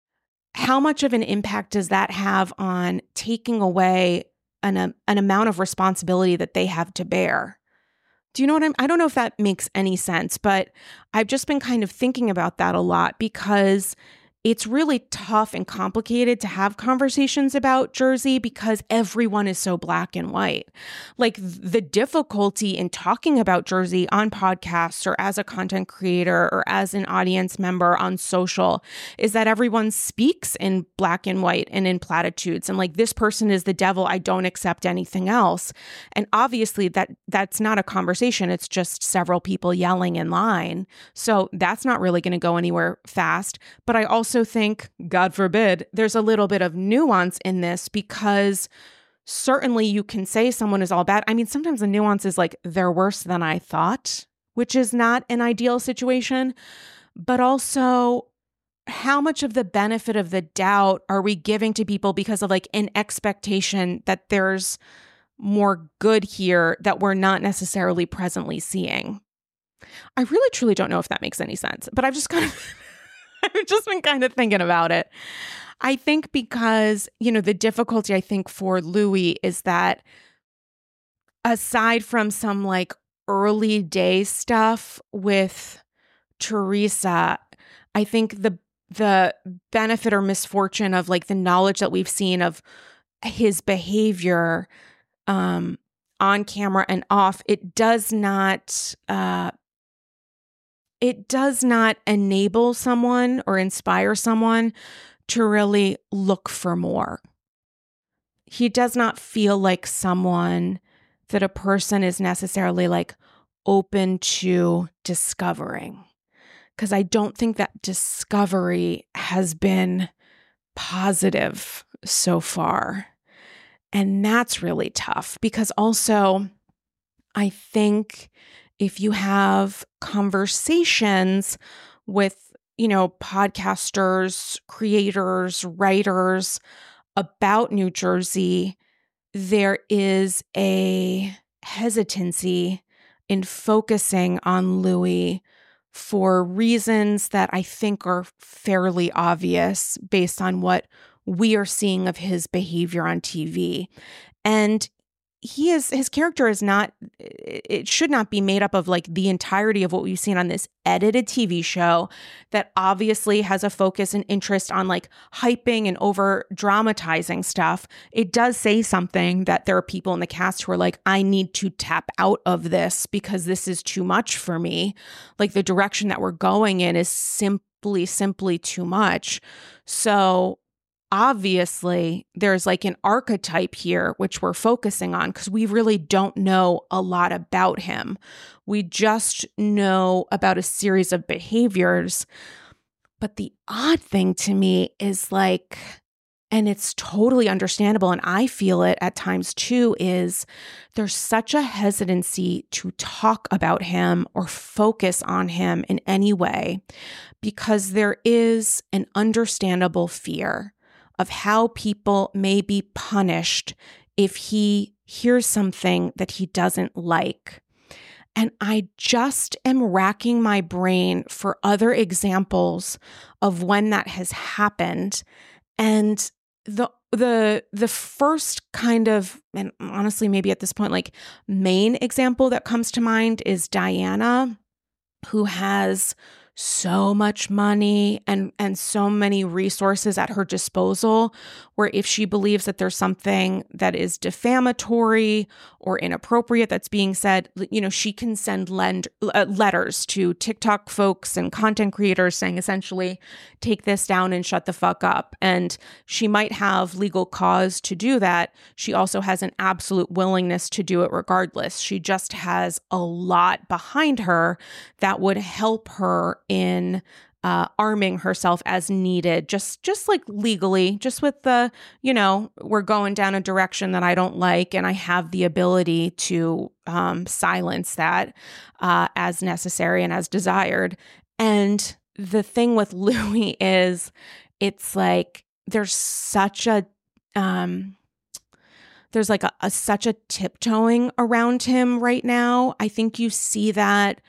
How much of an impact does that have on taking away an amount of responsibility that they have to bear? Do you know what I don't know if that makes any sense, but I've just been kind of thinking about that a lot, because it's really tough and complicated to have conversations about Jersey because everyone is so black and white. Like, the difficulty in talking about Jersey on podcasts or as a content creator or as an audience member on social is that everyone speaks in black and white and in platitudes. And like, this person is the devil, I don't accept anything else. And obviously that's not a conversation. It's just several people yelling in line. So that's not really going to go anywhere fast. But I also think, God forbid, there's a little bit of nuance in this, because certainly you can say someone is all bad. I mean, sometimes the nuance is like, they're worse than I thought, which is not an ideal situation. But also, how much of the benefit of the doubt are we giving to people because of like an expectation that there's more good here that we're not necessarily presently seeing? I really, truly don't know if that makes any sense, but I've just been kind of thinking about it. I think because, the difficulty I think for Louis is that aside from some like early day stuff with Teresa, I think the benefit or misfortune of like the knowledge that we've seen of his behavior on camera and off, it does not enable someone or inspire someone to really look for more. He does not feel like someone that a person is necessarily like open to discovering, because I don't think that discovery has been positive so far. And that's really tough, because also I think if you have conversations with, podcasters, creators, writers about New Jersey, there is a hesitancy in focusing on Louis for reasons that I think are fairly obvious based on what we are seeing of his behavior on TV. And his character is not, it should not be made up of like the entirety of what we've seen on this edited TV show that obviously has a focus and interest on like hyping and over dramatizing stuff. It does say something that there are people in the cast who are like, I need to tap out of this because this is too much for me. Like the direction that we're going in is simply too much. So obviously, there's like an archetype here, which we're focusing on because we really don't know a lot about him. We just know about a series of behaviors. But the odd thing to me is like, and it's totally understandable, and I feel it at times too, is there's such a hesitancy to talk about him or focus on him in any way because there is an understandable fear of how people may be punished if he hears something that he doesn't like. And I just am racking my brain for other examples of when that has happened. And the first kind of, and honestly, maybe at this point, like main example that comes to mind is Diana, who has so much money and so many resources at her disposal, where if she believes that there's something that is defamatory or inappropriate that's being said, you know, she can send letters to TikTok folks and content creators saying essentially, take this down and shut the fuck up. And she might have legal cause to do that. She also has an absolute willingness to do it regardless. She just has a lot behind her that would help her in arming herself as needed, just like legally, just with the, you know, we're going down a direction that I don't like, and I have the ability to silence that as necessary and as desired. And the thing with Louis is, it's like there's such a such a tiptoeing around him right now. I think you see that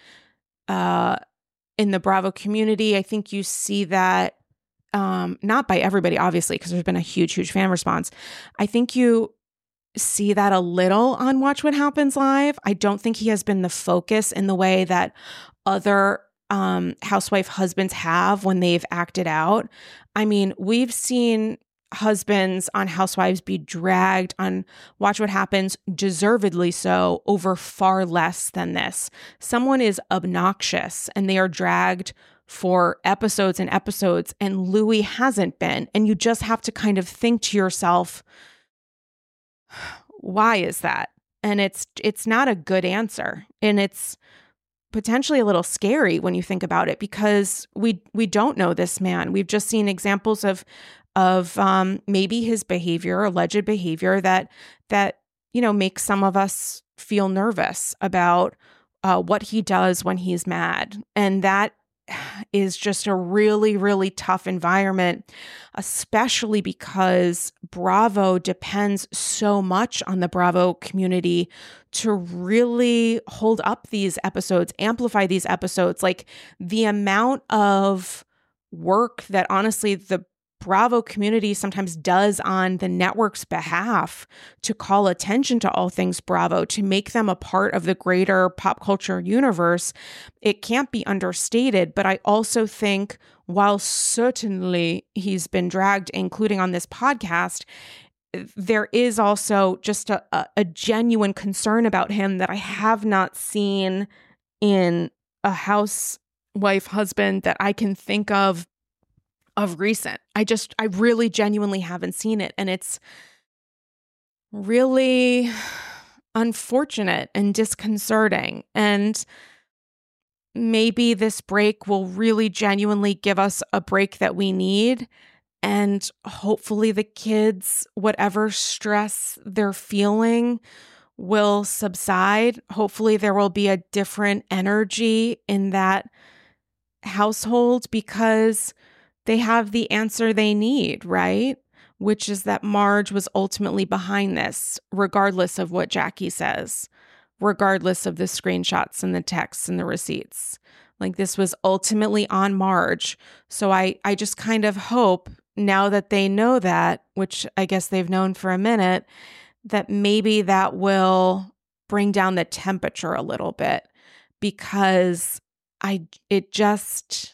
in the Bravo community. I think you see that not by everybody, obviously, because there's been a huge fan response. I think you see that a little on Watch What Happens Live. I don't think he has been the focus in the way that other housewife husbands have when they've acted out. I mean, we've seen husbands on Housewives be dragged on Watch What Happens, deservedly so, over far less than this. Someone is obnoxious and they are dragged for episodes and episodes, and Louis hasn't been. And you just have to kind of think to yourself, why is that? And it's not a good answer. And it's potentially a little scary when you think about it, because we don't know this man. We've just seen examples of maybe his behavior, alleged behavior that you know makes some of us feel nervous about what he does when he's mad, and that is just a really tough environment, especially because Bravo depends so much on the Bravo community to really hold up these episodes, amplify these episodes. Like the amount of work that honestly the Bravo community sometimes does on the network's behalf to call attention to all things Bravo, to make them a part of the greater pop culture universe, it can't be understated. But I also think, while certainly he's been dragged, including on this podcast, there is also just a genuine concern about him that I have not seen in a housewife husband that I can think of recent. I really genuinely haven't seen it. And it's really unfortunate and disconcerting. And maybe this break will really genuinely give us a break that we need. And hopefully the kids, whatever stress they're feeling, will subside. Hopefully there will be a different energy in that household, because they have the answer they need, right? Which is that Marge was ultimately behind this, regardless of what Jackie says. regardless of the screenshots and the texts and the receipts. Like, this was ultimately on Marge. So I just kind of hope now that they know that, which I guess they've known for a minute, that maybe that will bring down the temperature a little bit, because it's just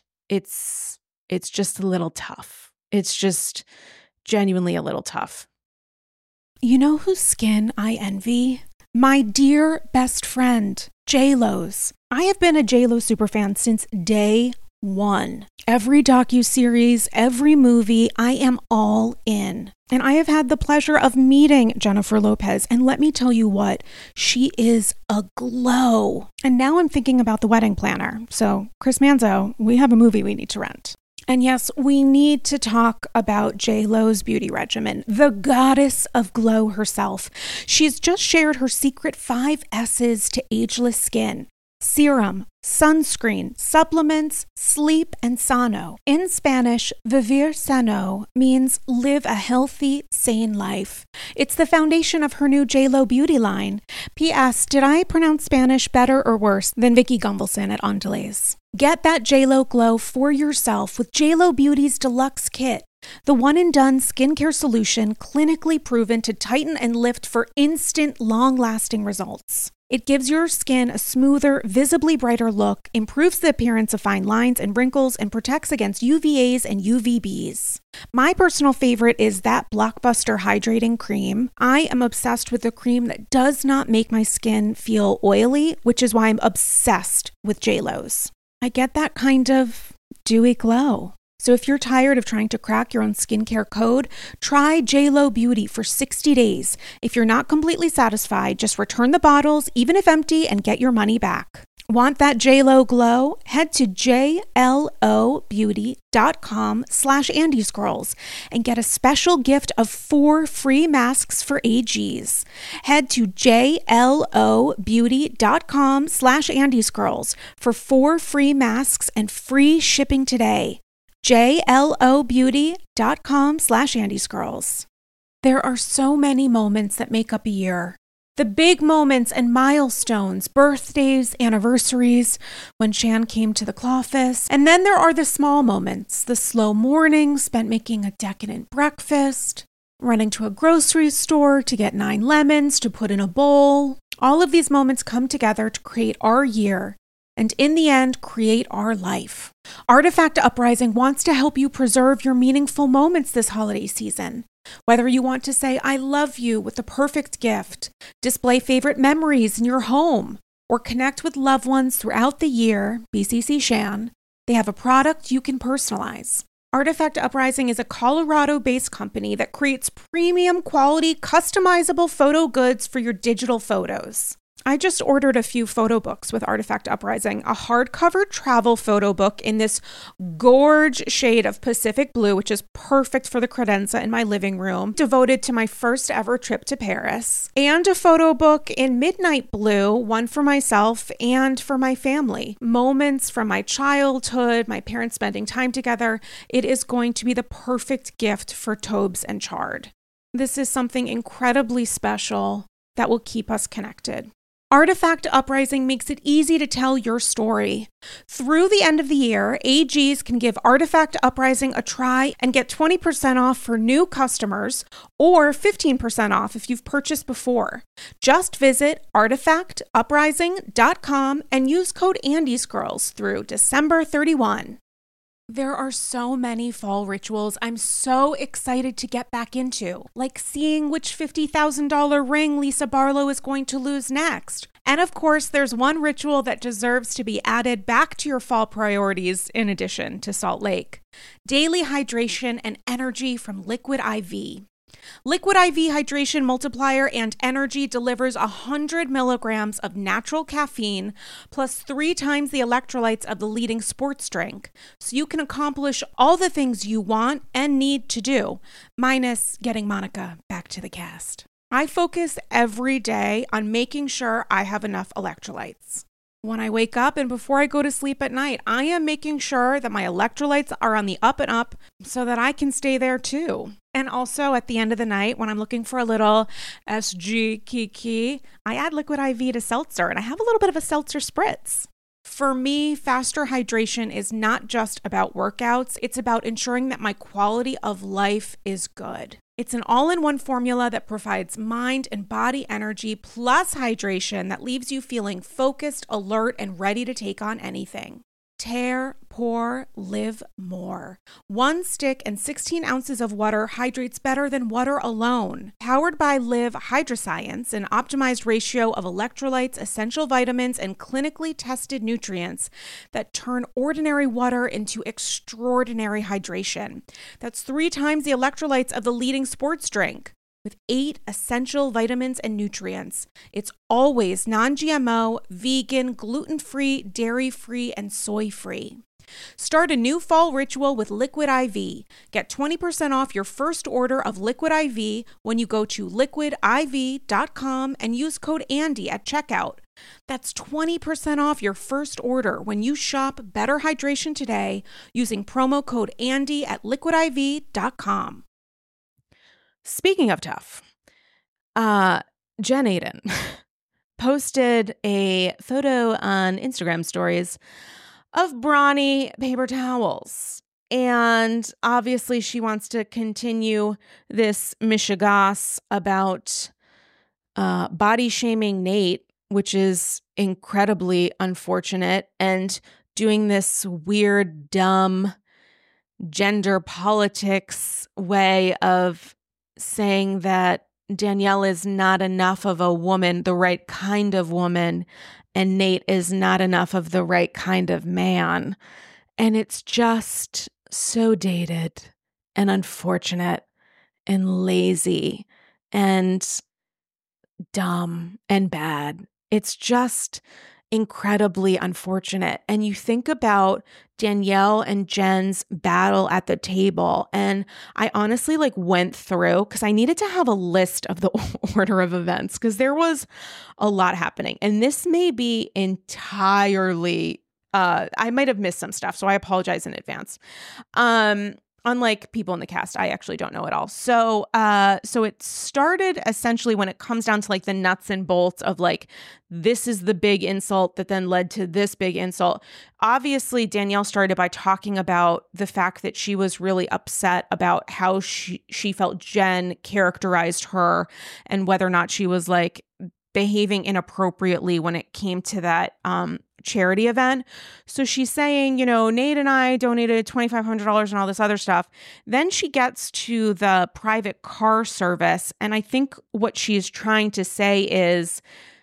a little tough. It's just genuinely a little tough. You know whose skin I envy? My dear best friend, J-Lo's. I have been a J-Lo superfan since day one. Every docuseries, every movie, I am all in. And I have had the pleasure of meeting Jennifer Lopez. And let me tell you what, she is a glow. And now I'm thinking about the wedding planner. So, Chris Manzo, we have a movie we need to rent. And yes, we need to talk about J-Lo's beauty regimen, the goddess of glow herself. She's just shared her secret 5 S's to ageless skin: serum, sunscreen, supplements, sleep, and sano. In Spanish, vivir sano means live a healthy, sane life. It's the foundation of her new J-Lo beauty line. P.S. Did I pronounce Spanish better or worse than Vicky Gunvalson at Andalays? Get that J-Lo glow for yourself with J-Lo Beauty's Deluxe Kit, the one-and-done skincare solution clinically proven to tighten and lift for instant, long-lasting results. It gives your skin a smoother, visibly brighter look, improves the appearance of fine lines and wrinkles, and protects against UVAs and UVBs. My personal favorite is that Blockbuster Hydrating Cream. I am obsessed with a cream that does not make my skin feel oily, which is why I'm obsessed with J-Lo's. I get that kind of dewy glow. So if you're tired of trying to crack your own skincare code, try J-Lo Beauty for 60 days. If you're not completely satisfied, just return the bottles, even if empty, and get your money back. Want that J-Lo glow? Head to jlobeauty.com/AndyScrolls and get a special gift of 4 free masks for AGs. Head to jlobeauty.com/AndyScrolls for 4 free masks and free shipping today. jlobeauty.com/AndyScrolls. There are so many moments that make up a year. The big moments and milestones, birthdays, anniversaries, when Shan came to the Clawfest. And then there are the small moments, the slow mornings spent making a decadent breakfast, running to a grocery store to get 9 lemons to put in a bowl. All of these moments come together to create our year, and in the end, create our life. Artifact Uprising wants to help you preserve your meaningful moments this holiday season. Whether you want to say, I love you with the perfect gift, display favorite memories in your home, or connect with loved ones throughout the year, BCC Shan, they have a product you can personalize. Artifact Uprising is a Colorado-based company that creates premium quality, customizable photo goods for your digital photos. I just ordered a few photo books with Artifact Uprising, a hardcover travel photo book in this gorge shade of Pacific Blue, which is perfect for the credenza in my living room, devoted to my first ever trip to Paris, and a photo book in Midnight Blue, one for myself and for my family. Moments from my childhood, my parents spending time together. It is going to be the perfect gift for Tobes and Chard. This is something incredibly special that will keep us connected. Artifact Uprising makes it easy to tell your story. Through the end of the year, AGs can give Artifact Uprising a try and get 20% off for new customers or 15% off if you've purchased before. Just visit artifactuprising.com and use code AndyScrolls through December 31. There are so many fall rituals I'm so excited to get back into, like seeing which $50,000 ring Lisa Barlow is going to lose next. And of course, there's one ritual that deserves to be added back to your fall priorities in addition to Salt Lake: daily hydration and energy from Liquid IV. Liquid IV Hydration Multiplier and Energy delivers 100 milligrams of natural caffeine plus 3 times the electrolytes of the leading sports drink, so you can accomplish all the things you want and need to do, minus getting Monica back to the cast. I focus every day on making sure I have enough electrolytes. when I wake up and before I go to sleep at night. I am making sure that my electrolytes are on the up and up so that I can stay there too. And also at the end of the night, when I'm looking for a little SG kiki, I add Liquid IV to seltzer and I have a little bit of a seltzer spritz. For me, faster hydration is not just about workouts. It's about ensuring that my quality of life is good. It's an all-in-one formula that provides mind and body energy plus hydration that leaves you feeling focused, alert, and ready to take on anything. Tear, pour, live more. 1 stick and 16 ounces of water hydrates better than water alone. Powered by Live Hydroscience, an optimized ratio of electrolytes, essential vitamins, and clinically tested nutrients that turn ordinary water into extraordinary hydration. That's 3 times the electrolytes of the leading sports drink, with 8 essential vitamins and nutrients. It's always non-GMO, vegan, gluten-free, dairy-free, and soy-free. Start a new fall ritual with Liquid IV. Get 20% off your first order of Liquid IV when you go to liquidiv.com and use code Andy at checkout. That's 20% off your first order when you shop Better Hydration today using promo code Andy at liquidiv.com. Speaking of tough, Jen Aydin posted a photo on Instagram stories of brawny paper towels. And obviously she wants to continue this mishigas about body shaming Nate, which is incredibly unfortunate, and doing this weird, dumb gender politics way of saying that Danielle is not enough of a woman, the right kind of woman, and Nate is not enough of the right kind of man. And it's just so dated and unfortunate and lazy and dumb and bad. It's just incredibly unfortunate. And you think about Danielle and Jen's battle at the table, and I honestly went through because I needed to have a list of the order of events because there was a lot happening. And this may be entirely I might have missed some stuff, so I apologize in advance. Unlike people in the cast, I actually don't know it all. So it started essentially when it comes down to the nuts and bolts of this is the big insult that then led to this big insult. Obviously, Danielle started by talking about the fact that she was really upset about how she felt Jen characterized her and whether or not she was behaving inappropriately when it came to that charity event. So she's saying, Nate and I donated $2,500 and all this other stuff. Then she gets to the private car service. And I think what she's trying to say is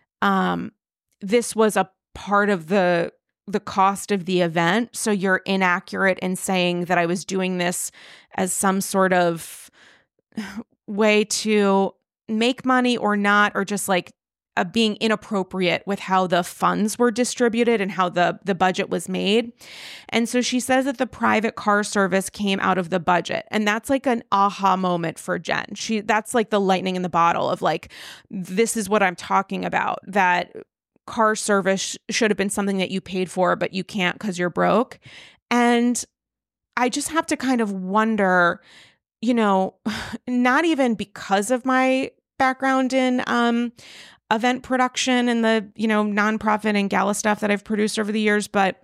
this was a part of the cost of the event. So you're inaccurate in saying that I was doing this as some sort of way to make money or not, or just being inappropriate with how the funds were distributed and how the budget was made. And so she says that the private car service came out of the budget. And that's an aha moment for Jen. That's the lightning in the bottle of this is what I'm talking about, that car service should have been something that you paid for, but you can't because you're broke. And I just have to kind of wonder, not even because of my background in event production and the, nonprofit and gala stuff that I've produced over the years. But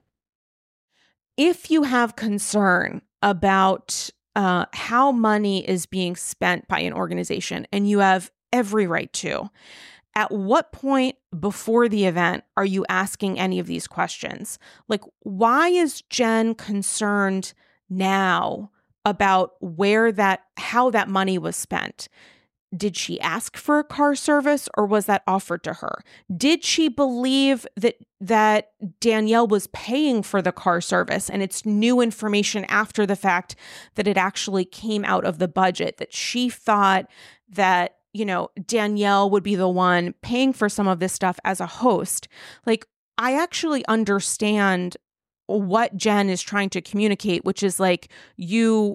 if you have concern about how money is being spent by an organization, and you have every right to, at what point before the event are you asking any of these questions? Why is Jen concerned now about how that money was spent? Did she ask for a car service, or was that offered to her? Did she believe that Danielle was paying for the car service and it's new information after the fact that it actually came out of the budget, that she thought that, Danielle would be the one paying for some of this stuff as a host? I actually understand what Jen is trying to communicate, which is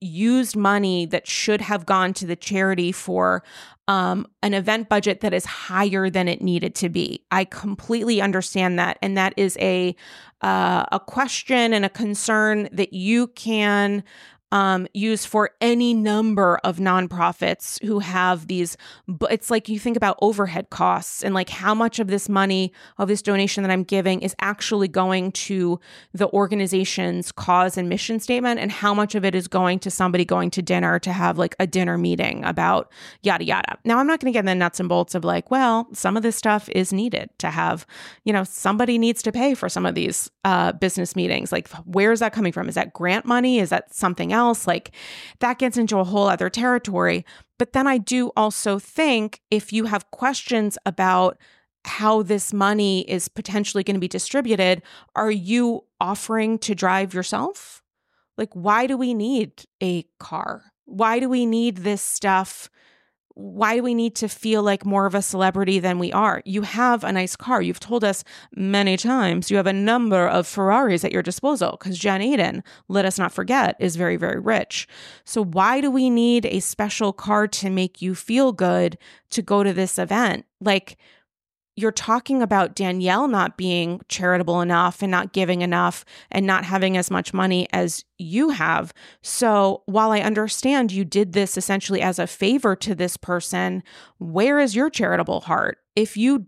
used money that should have gone to the charity for an event budget that is higher than it needed to be. I completely understand that. And that is a question and a concern that you can use for any number of nonprofits who have these. It's like you think about overhead costs and like how much of this money, of this donation that I'm giving is actually going to the organization's cause and mission statement, and how much of it is going to somebody going to dinner to have like a dinner meeting about yada, yada. Now, I'm not going to get in the nuts and bolts of like, well, some of this stuff is needed to have, somebody needs to pay for some of these business meetings. Like, where is that coming from? Is that grant money? Is that something else? Like, that gets into a whole other territory. But then I do also think if you have questions about how this money is potentially going to be distributed, are you offering to drive yourself? Like, why do we need a car? Why do we need this stuff? Why do we need to feel like more of a celebrity than we are? You have a nice car. You've told us many times you have a number of Ferraris at your disposal because Jen Aydin, let us not forget, is very, very rich. So why do we need a special car to make you feel good to go to this event? Like, you're talking about Danielle not being charitable enough and not giving enough and not having as much money as you have. So while I understand you did this essentially as a favor to this person, where is your charitable heart? If you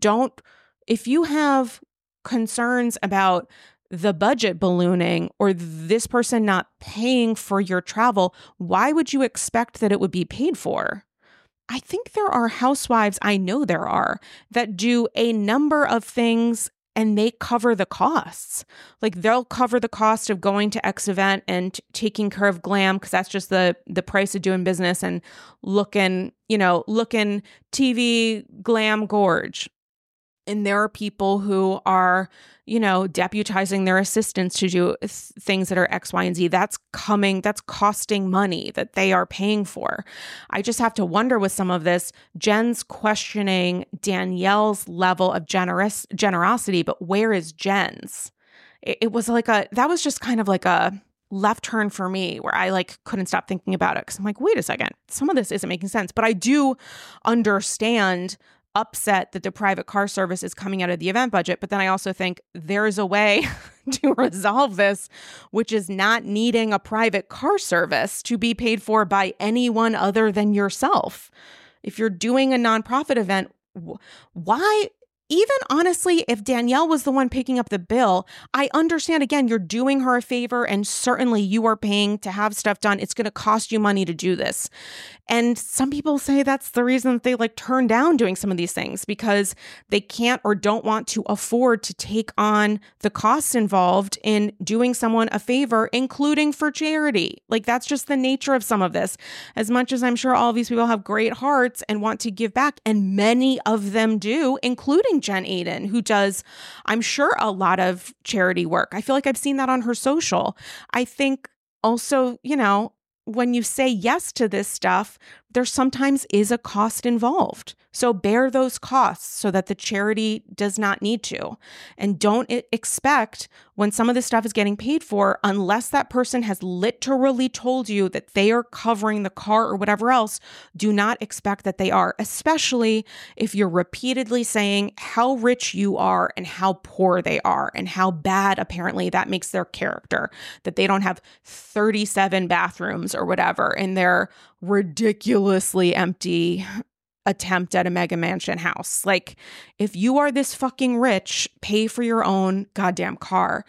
have concerns about the budget ballooning or this person not paying for your travel, why would you expect that it would be paid for? I think there are housewives, I know there are, that do a number of things and they cover the costs. Like, they'll cover the cost of going to X event and taking care of glam because that's just the price of doing business and looking TV glam gorge. And there are people who are, deputizing their assistants to do things that are X, Y, and Z. That's costing money that they are paying for. I just have to wonder with some of this, Jen's questioning Danielle's level of generosity, but where is Jen's? It was like that was just kind of like a left turn for me where I like couldn't stop thinking about it because I'm like, wait a second, some of this isn't making sense. But I do understand upset that the private car service is coming out of the event budget. But then I also think there's a way to resolve this, which is not needing a private car service to be paid for by anyone other than yourself. If you're doing a nonprofit event, why? Even honestly, if Danielle was the one picking up the bill, I understand, again, you're doing her a favor and certainly you are paying to have stuff done. It's going to cost you money to do this. And some people say that's the reason that they like turn down doing some of these things because they can't or don't want to afford to take on the costs involved in doing someone a favor, including for charity. Like, that's just the nature of some of this. As much as I'm sure all of these people have great hearts and want to give back, and many of them do, including Jen Aydin, who does, I'm sure, a lot of charity work. I feel like I've seen that on her social. I think also, when you say yes to this stuff, there sometimes is a cost involved. So bear those costs so that the charity does not need to. And don't expect when some of this stuff is getting paid for, unless that person has literally told you that they are covering the car or whatever else, do not expect that they are, especially if you're repeatedly saying how rich you are and how poor they are and how bad apparently that makes their character, that they don't have 37 bathrooms or whatever in their ridiculously empty attempt at a mega mansion house. Like, if you are this fucking rich, pay for your own goddamn car.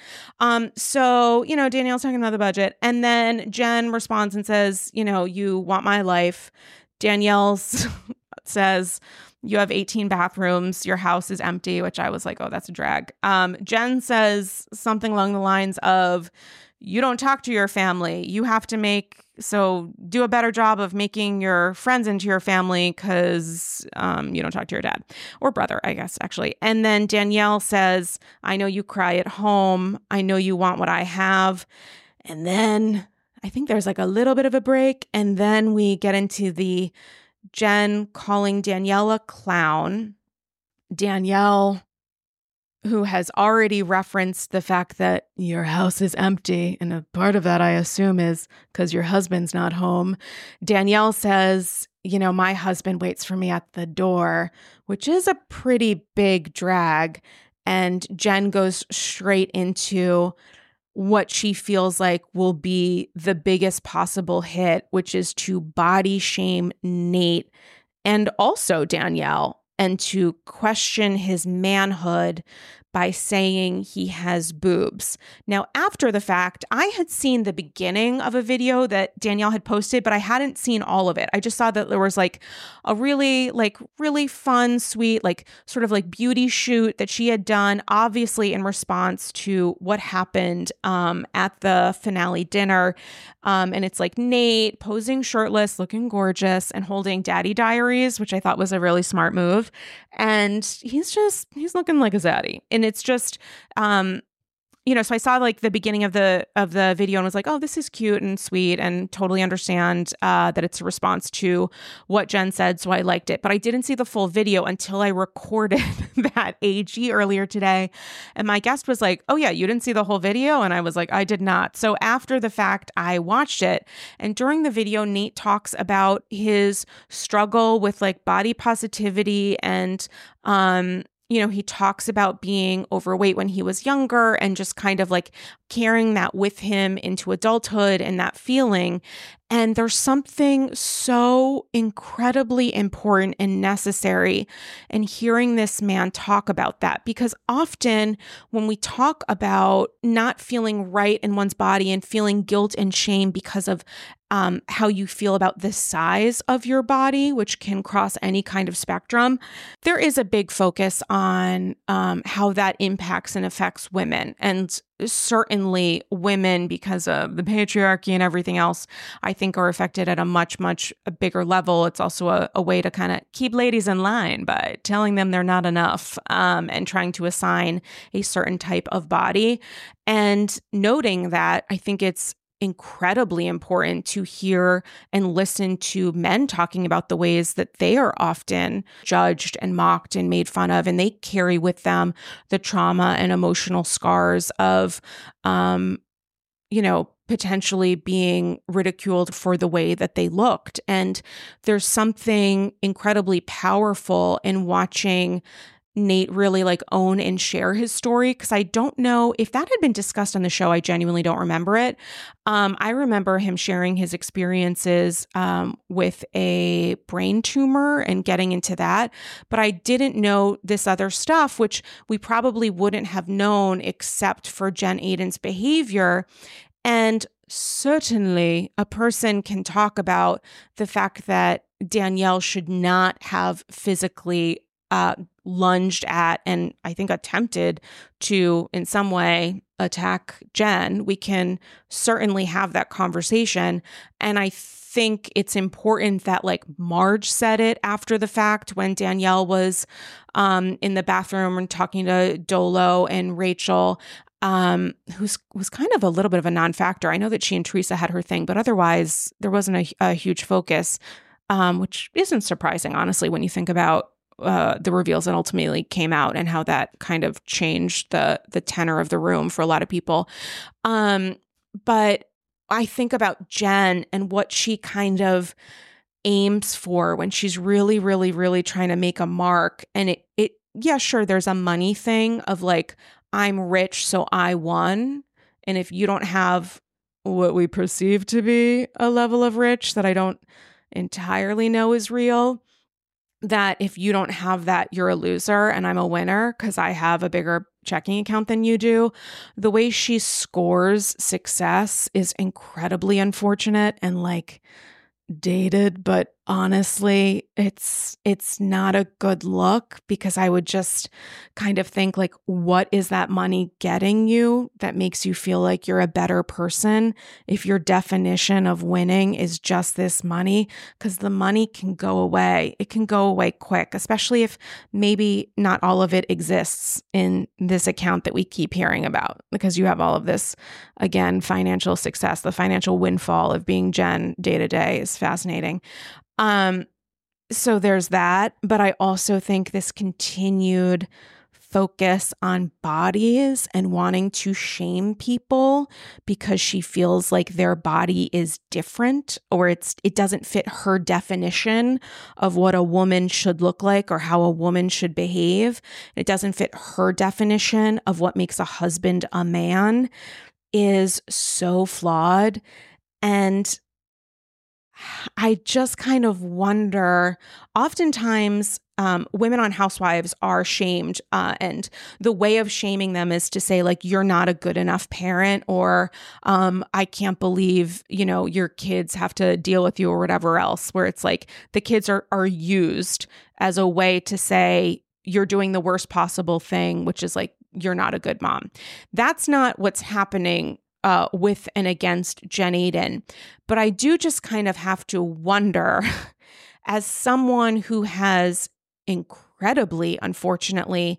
So, Danielle's talking about the budget. And then Jen responds and says, you want my life. Danielle says, you have 18 bathrooms. Your house is empty, which I was like, oh, that's a drag. Jen says something along the lines of, you don't talk to your family. You have to do a better job of making your friends into your family because you don't talk to your dad or brother, I guess, actually. And then Danielle says, I know you cry at home. I know you want what I have. And then I think there's like a little bit of a break. And then we get into the Jen calling Danielle a clown. Danielle who has already referenced the fact that your house is empty. And a part of that, I assume, is because your husband's not home. Danielle says, my husband waits for me at the door, which is a pretty big drag. And Jen goes straight into what she feels like will be the biggest possible hit, which is to body shame Nate and also Danielle, and to question his manhood by saying he has boobs. Now, after the fact, I had seen the beginning of a video that Danielle had posted, but I hadn't seen all of it. I just saw that there was like a really fun, sweet, sort of beauty shoot that she had done, obviously in response to what happened at the finale dinner. And it's like Nate posing shirtless, looking gorgeous, and holding Daddy Diaries, which I thought was a really smart move. And he's looking like a zaddy. And it's just, so I saw the beginning of the video and was like, oh, this is cute and sweet, and totally understand that it's a response to what Jen said. So I liked it, but I didn't see the full video until I recorded that AG earlier today. And my guest was like, oh yeah, you didn't see the whole video? And I was like, I did not. So after the fact, I watched it. And during the video, Nate talks about his struggle with body positivity and, he talks about being overweight when he was younger and just kind of carrying that with him into adulthood and that feeling. And there's something so incredibly important and necessary in hearing this man talk about that, because often when we talk about not feeling right in one's body and feeling guilt and shame because of how you feel about the size of your body, which can cross any kind of spectrum, there is a big focus on how that impacts and affects women. And certainly women, because of the patriarchy and everything else, I think are affected at a much, much bigger level. It's also a way to kind of keep ladies in line by telling them they're not enough and trying to assign a certain type of body. And noting that, I think it's incredibly important to hear and listen to men talking about the ways that they are often judged and mocked and made fun of, and they carry with them the trauma and emotional scars of, potentially being ridiculed for the way that they looked. And there's something incredibly powerful in watching Nate really own and share his story, because I don't know if that had been discussed on the show. I genuinely don't remember it. I remember him sharing his experiences with a brain tumor and getting into that, but I didn't know this other stuff, which we probably wouldn't have known except for Jen Aydin's behavior. And certainly a person can talk about the fact that Danielle should not have physically lunged at and I think attempted to in some way attack Jen. We can certainly have that conversation. And I think it's important that Marge said it after the fact when Danielle was in the bathroom and talking to Dolo and Rachel, who's was kind of a little bit of a non-factor. I know that she and Teresa had her thing, but otherwise there wasn't a huge focus, which isn't surprising, honestly, when you think about the reveals that ultimately came out and how that kind of changed the tenor of the room for a lot of people. But I think about Jen and what she kind of aims for when she's really, really, really trying to make a mark. And yeah, sure, there's a money thing of I'm rich, so I won. And if you don't have what we perceive to be a level of rich that I don't entirely know is real, that if you don't have that, you're a loser and I'm a winner because I have a bigger checking account than you do. The way she scores success is incredibly unfortunate and dated, but honestly, it's not a good look, because I would just kind of think what is that money getting you that makes you feel like you're a better person if your definition of winning is just this money? Because the money can go away. It can go away quick, especially if maybe not all of it exists in this account that we keep hearing about, because you have all of this, again, financial success. The financial windfall of being Jen day to day is fascinating. So there's that, but I also think this continued focus on bodies and wanting to shame people because she feels like their body is different or it doesn't fit her definition of what a woman should look like or how a woman should behave. It doesn't fit her definition of what makes a husband a man is so flawed. And I just kind of wonder, oftentimes women on Housewives are shamed and the way of shaming them is to say like, you're not a good enough parent or I can't believe, your kids have to deal with you or whatever else, where it's like the kids are used as a way to say you're doing the worst possible thing, which is like, you're not a good mom. That's not what's happening with and against Jen Aydin. But I do just kind of have to wonder, as someone who has incredibly, unfortunately,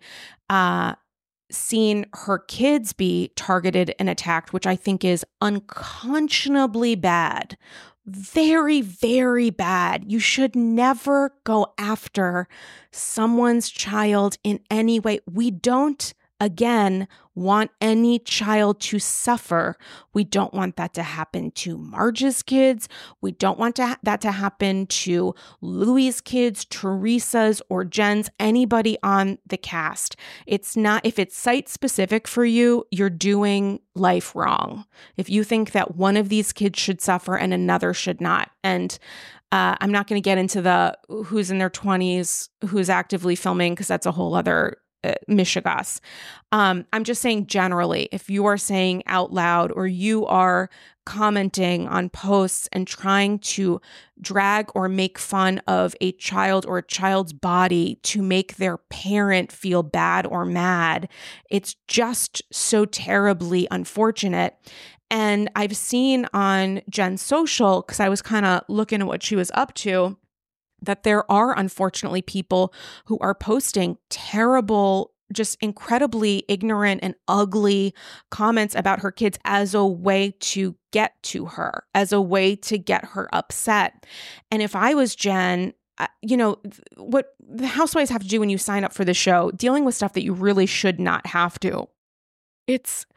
seen her kids be targeted and attacked, which I think is unconscionably bad. Very, very bad. You should never go after someone's child in any way. We don't, again, want any child to suffer. We don't want that to happen to Marge's kids. We don't want that to happen to Louis' kids, Teresa's, or Jen's, anybody on the cast. It's not, if it's site specific for you, you're doing life wrong. If you think that one of these kids should suffer and another should not. And I'm not going to get into the who's in their 20s, who's actively filming, because that's a whole other mishigas. I'm just saying generally, if you are saying out loud or you are commenting on posts and trying to drag or make fun of a child or a child's body to make their parent feel bad or mad, it's just so terribly unfortunate. And I've seen on Jen's social, because I was kind of looking at what she was up to, that there are unfortunately people who are posting terrible, just incredibly ignorant and ugly comments about her kids as a way to get to her, as a way to get her upset. And if I was Jen, what the housewives have to do when you sign up for the show, dealing with stuff that you really should not have to. It's,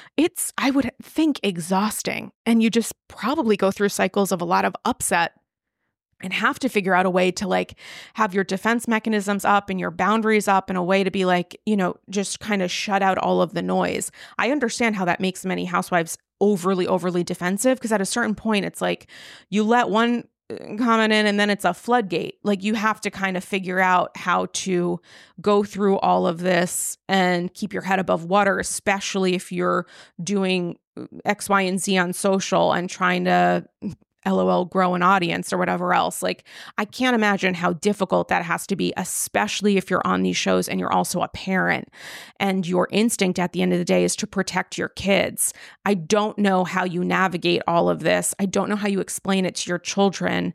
I would think, exhausting. And you just probably go through cycles of a lot of upset and have to figure out a way to like have your defense mechanisms up and your boundaries up in a way to be like, just kind of shut out all of the noise. I understand how that makes many housewives overly defensive, because at a certain point, it's like you let one comment in and then it's a floodgate. Like you have to kind of figure out how to go through all of this and keep your head above water, especially if you're doing X, Y, and Z on social and trying to LOL grow an audience or whatever else. Like, I can't imagine how difficult that has to be, especially if you're on these shows and you're also a parent and your instinct at the end of the day is to protect your kids. I don't know how you navigate all of this. I don't know how you explain it to your children.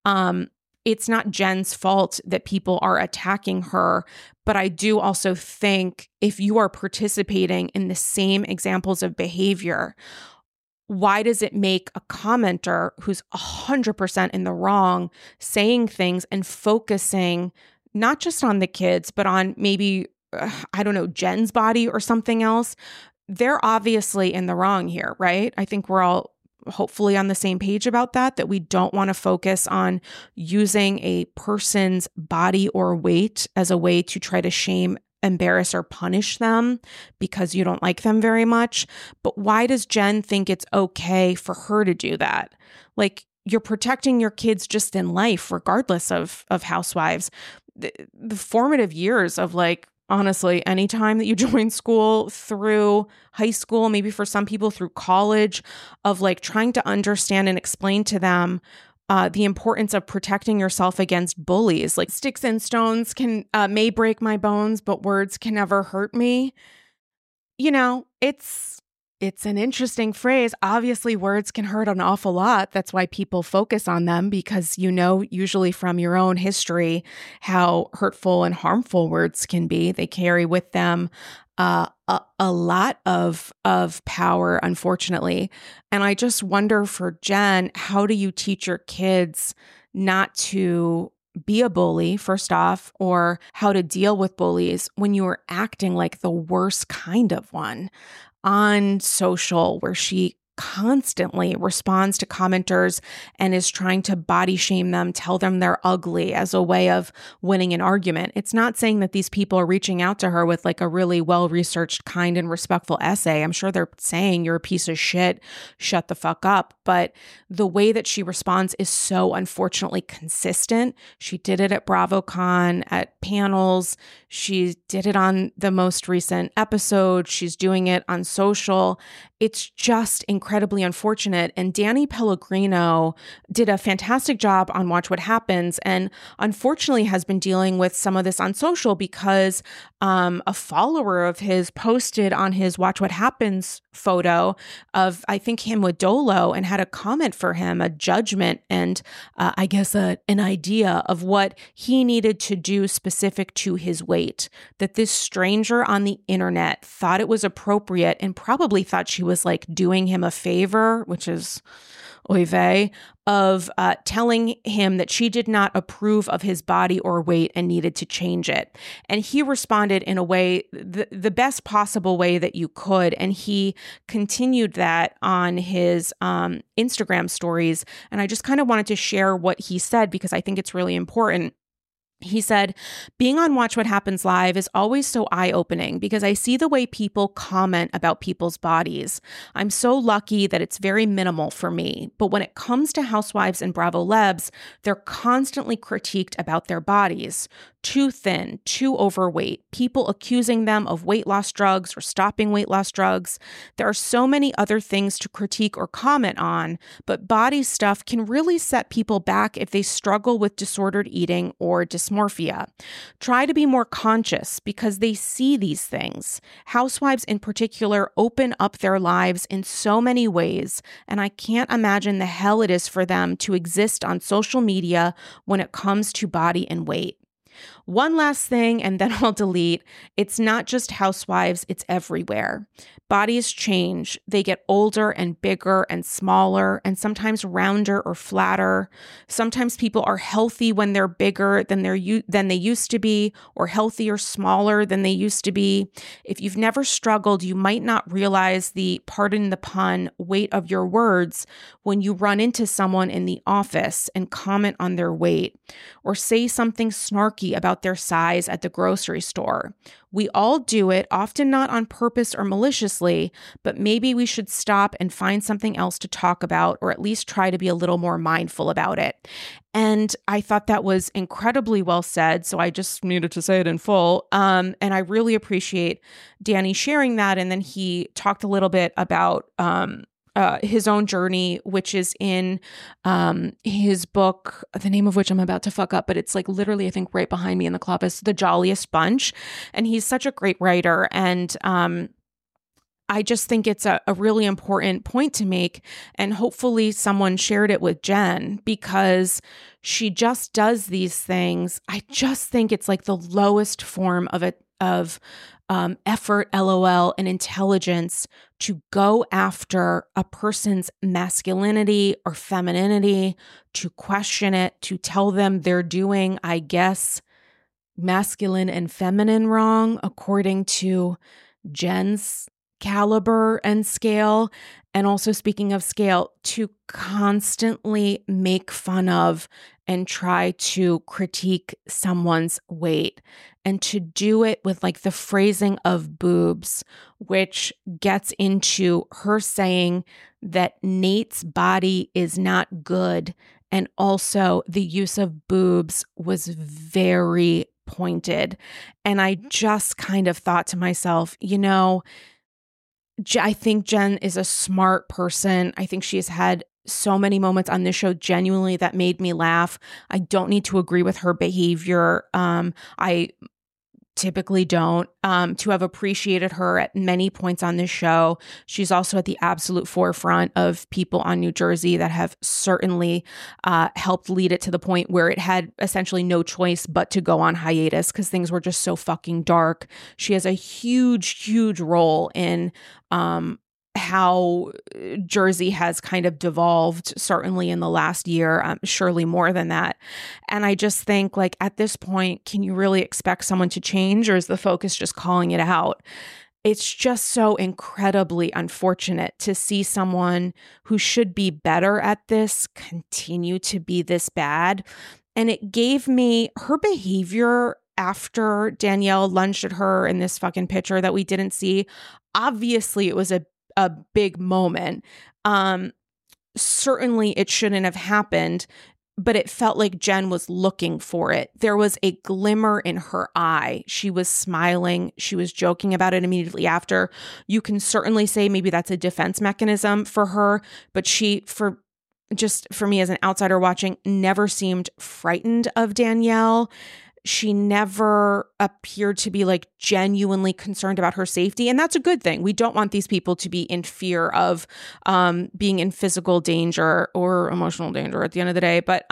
It's not Jen's fault that people are attacking her, but I do also think if you are participating in the same examples of behavior, why does it make a commenter who's 100% in the wrong saying things and focusing not just on the kids, but on maybe, Jen's body or something else? They're obviously in the wrong here, right? I think we're all hopefully on the same page about that we don't want to focus on using a person's body or weight as a way to try to shame, embarrass, or punish them because you don't like them very much. But why does Jen think it's okay for her to do that? Like, you're protecting your kids just in life, regardless of housewives. The formative years of, like, honestly, any time that you join school, through high school, maybe for some people through college, of like trying to understand and explain to them the importance of protecting yourself against bullies. Like, sticks and stones may break my bones, but words can never hurt me. It's an interesting phrase. Obviously, words can hurt an awful lot. That's why people focus on them, because usually from your own history, how hurtful and harmful words can be. They carry with them a lot of power, unfortunately. And I just wonder for Jen, how do you teach your kids not to be a bully, first off, or how to deal with bullies when you are acting like the worst kind of one on social, where she constantly responds to commenters and is trying to body shame them, tell them they're ugly as a way of winning an argument. It's not saying that these people are reaching out to her with like a really well-researched, kind and respectful essay. I'm sure they're saying you're a piece of shit, shut the fuck up. But the way that she responds is so unfortunately consistent. She did it at BravoCon, at panels. She did it on the most recent episode. She's doing it on social. It's just incredibly unfortunate. And Danny Pellegrino did a fantastic job on Watch What Happens, and unfortunately has been dealing with some of this on social because a follower of his posted on his Watch What Happens photo of, I think, him with Dolo, and had a comment for him, a judgment, and I guess an idea of what he needed to do specific to his weight. That this stranger on the internet thought it was appropriate and probably thought she was like doing him a favor, which is oy vey, of telling him that she did not approve of his body or weight and needed to change it. And he responded in a way, the best possible way that you could. And he continued that on his Instagram stories. And I just kind of wanted to share what he said because I think it's really important. He said, being on Watch What Happens Live is always so eye-opening because I see the way people comment about people's bodies. I'm so lucky that it's very minimal for me. But when it comes to housewives and Bravo Lebs, they're constantly critiqued about their bodies. Too thin, too overweight, people accusing them of weight loss drugs or stopping weight loss drugs. There are so many other things to critique or comment on, but body stuff can really set people back if they struggle with disordered eating or dysmorphia. Try to be more conscious because they see these things. Housewives in particular open up their lives in so many ways, and I can't imagine the hell it is for them to exist on social media when it comes to body and weight. One last thing, and then I'll delete. It's not just housewives, it's everywhere. Bodies change. They get older and bigger and smaller and sometimes rounder or flatter. Sometimes people are healthy when they're bigger than they used to be, or healthy or smaller than they used to be. If you've never struggled, you might not realize the, pardon the pun, weight of your words when you run into someone in the office and comment on their weight or say something snarky about their size at the grocery store. We all do it, often not on purpose or maliciously, but maybe we should stop and find something else to talk about, or at least try to be a little more mindful about it. And I thought that was incredibly well said, so I just needed to say it in full. And I really appreciate Danny sharing that. And then he talked a little bit about his own journey, which is in his book, the name of which I'm about to fuck up, but it's like literally, I think, right behind me in the club, is The Jolliest Bunch. And he's such a great writer. And I just think it's a really important point to make. And hopefully someone shared it with Jen because she just does these things. I just think it's like the lowest form of effort, LOL, and intelligence to go after a person's masculinity or femininity, to question it, to tell them they're doing, I guess, masculine and feminine wrong according to Jen's caliber and scale. And also, speaking of scale, to constantly make fun of and try to critique someone's weight, and to do it with like the phrasing of boobs, which gets into her saying that Nate's body is not good. And also the use of boobs was very pointed. And I just kind of thought to myself, you know, I think Jen is a smart person. I think she has had so many moments on this show genuinely that made me laugh. I don't need to agree with her behavior. I typically don't, to have appreciated her at many points on this show. She's also at the absolute forefront of people on New Jersey that have certainly helped lead it to the point where it had essentially no choice but to go on hiatus because things were just so fucking dark. She has a huge, huge role in how Jersey has kind of devolved, certainly in the last year, surely more than that. And I just think, like, at this point, can you really expect someone to change, or is the focus just calling it out? It's just so incredibly unfortunate to see someone who should be better at this continue to be this bad. And it gave me her behavior after Danielle lunged at her in this fucking picture that we didn't see. Obviously, it was a big moment. Certainly it shouldn't have happened, but it felt like Jen was looking for it. There was a glimmer in her eye. She was smiling. She was joking about it immediately after. You can certainly say maybe that's a defense mechanism for her, but for me as an outsider watching, never seemed frightened of Danielle. She never appeared to be like genuinely concerned about her safety. And that's a good thing. We don't want these people to be in fear of being in physical danger or emotional danger at the end of the day. But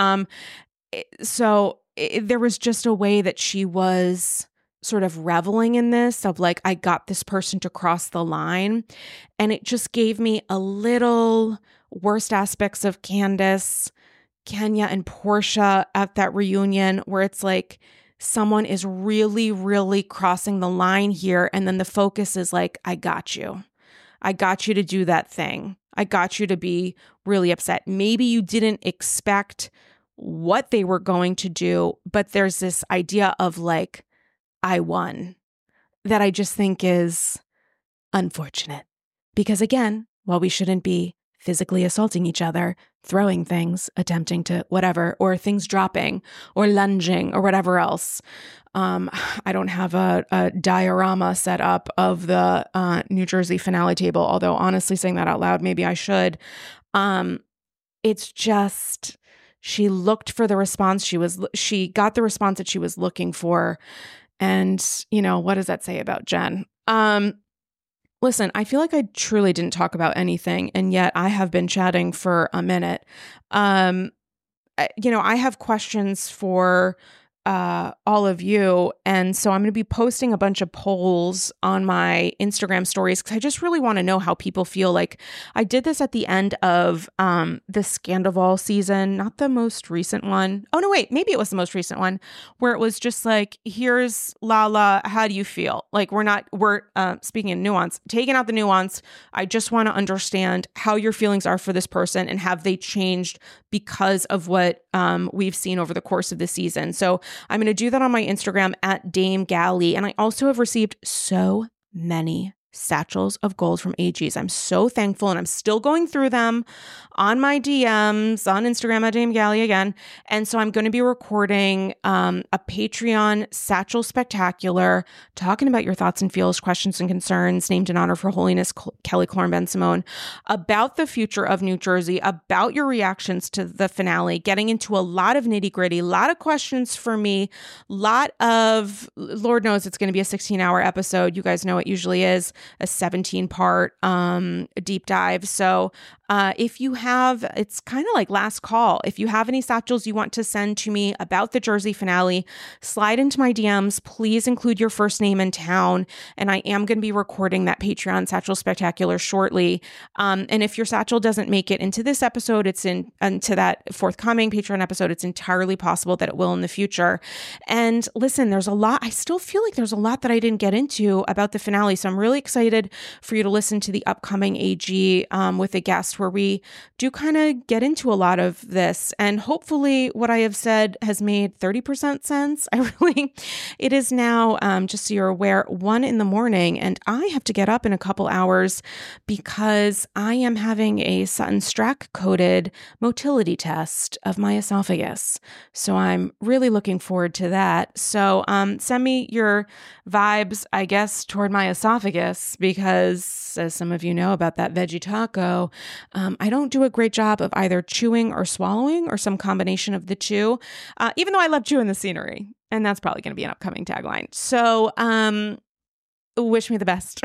there was just a way that she was sort of reveling in this of like, I got this person to cross the line. And it just gave me a little worst aspects of Candace, Kenya, and Portia at that reunion, where it's like, someone is really, really crossing the line here. And then the focus is like, I got you. I got you to do that thing. I got you to be really upset. Maybe you didn't expect what they were going to do, but there's this idea of like, I won, that I just think is unfortunate. Because again, while we shouldn't be physically assaulting each other, throwing things, attempting to whatever, or things dropping or lunging or whatever else. I don't have a diorama set up of the New Jersey finale table, although honestly saying that out loud, maybe I should. It's just, she looked for the response. She got the response that she was looking for. And, what does that say about Jen? Listen, I feel like I truly didn't talk about anything, and yet I have been chatting for a minute. I have questions for all of you. And so I'm going to be posting a bunch of polls on my Instagram stories because I just really want to know how people feel. Like, I did this at the end of the Scandoval season, not the most recent one. Oh, no, wait, maybe it was the most recent one, where it was just like, here's Lala, how do you feel? Like, we're speaking of nuance, taking out the nuance. I just want to understand how your feelings are for this person and have they changed because of what we've seen over the course of the season. So I'm going to do that on my Instagram at Dame Galley. And I also have received so many satchels of gold from AGs. I'm so thankful, and I'm still going through them on my DMs on Instagram at Dame Galley again. And so I'm going to be recording a Patreon Satchel Spectacular, talking about your thoughts and feels, questions and concerns, named in honor of Her Holiness Kelly Clorne Bensimon, about the future of New Jersey, about your reactions to the finale, getting into a lot of nitty gritty, a lot of questions for me, lot of, Lord knows it's going to be a 16-hour episode. You guys know it usually is a 17-part deep dive. So if you have, it's kind of like last call. If you have any satchels you want to send to me about the Jersey finale, slide into my DMs. Please include your first name and town. And I am going to be recording that Patreon Satchel Spectacular shortly. And if your satchel doesn't make it into this episode, it's into that forthcoming Patreon episode. It's entirely possible that it will in the future. And listen, there's a lot. I still feel like there's a lot that I didn't get into about the finale. So I'm really excited for you to listen to the upcoming AG with a guest where we do kind of get into a lot of this. And hopefully what I have said has made 30% sense. It is now, just so you're aware, 1 a.m, and I have to get up in a couple hours because I am having a Sutton Strack coded motility test of my esophagus. So I'm really looking forward to that. So send me your vibes, I guess, toward my esophagus, because as some of you know about that veggie taco, I don't do a great job of either chewing or swallowing or some combination of the two, even though I love chewing the scenery. And that's probably going to be an upcoming tagline. So wish me the best.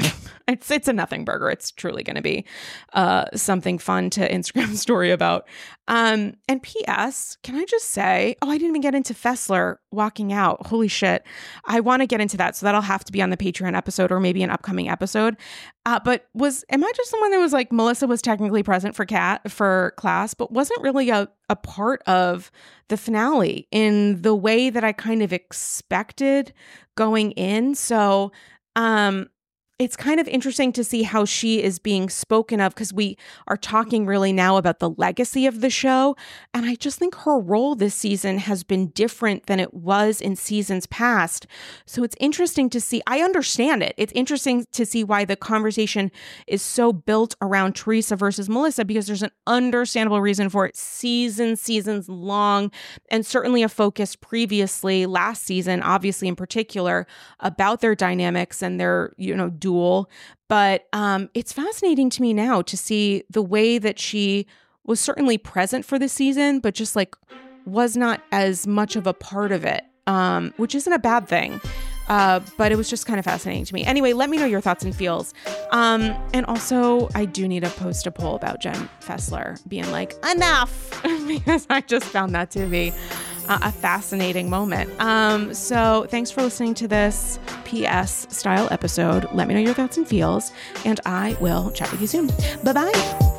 It's a nothing burger. It's truly going to be something fun to Instagram story about. And P.S., can I just say, I didn't even get into Fessler walking out. Holy shit. I want to get into that. So that'll have to be on the Patreon episode or maybe an upcoming episode. But am I just someone that was like, Melissa was technically present for class, but wasn't really a part of the finale in the way that I kind of expected going in. So, it's kind of interesting to see how she is being spoken of, because we are talking really now about the legacy of the show. And I just think her role this season has been different than it was in seasons past. So it's interesting to see. I understand it. It's interesting to see why the conversation is so built around Teresa versus Melissa, because there's an understandable reason for it. Seasons long, and certainly a focus previously last season, obviously in particular, about their dynamics and their, duel. But it's fascinating to me now to see the way that she was certainly present for the season, but just like was not as much of a part of it, which isn't a bad thing. But it was just kind of fascinating to me. Anyway, let me know your thoughts and feels. And also, I do need to post a poll about Jen Fessler being like, enough, because I just found that to be a fascinating moment. So thanks for listening to this PS style episode. Let me know your thoughts and feels, and I will chat with you soon. Bye-bye.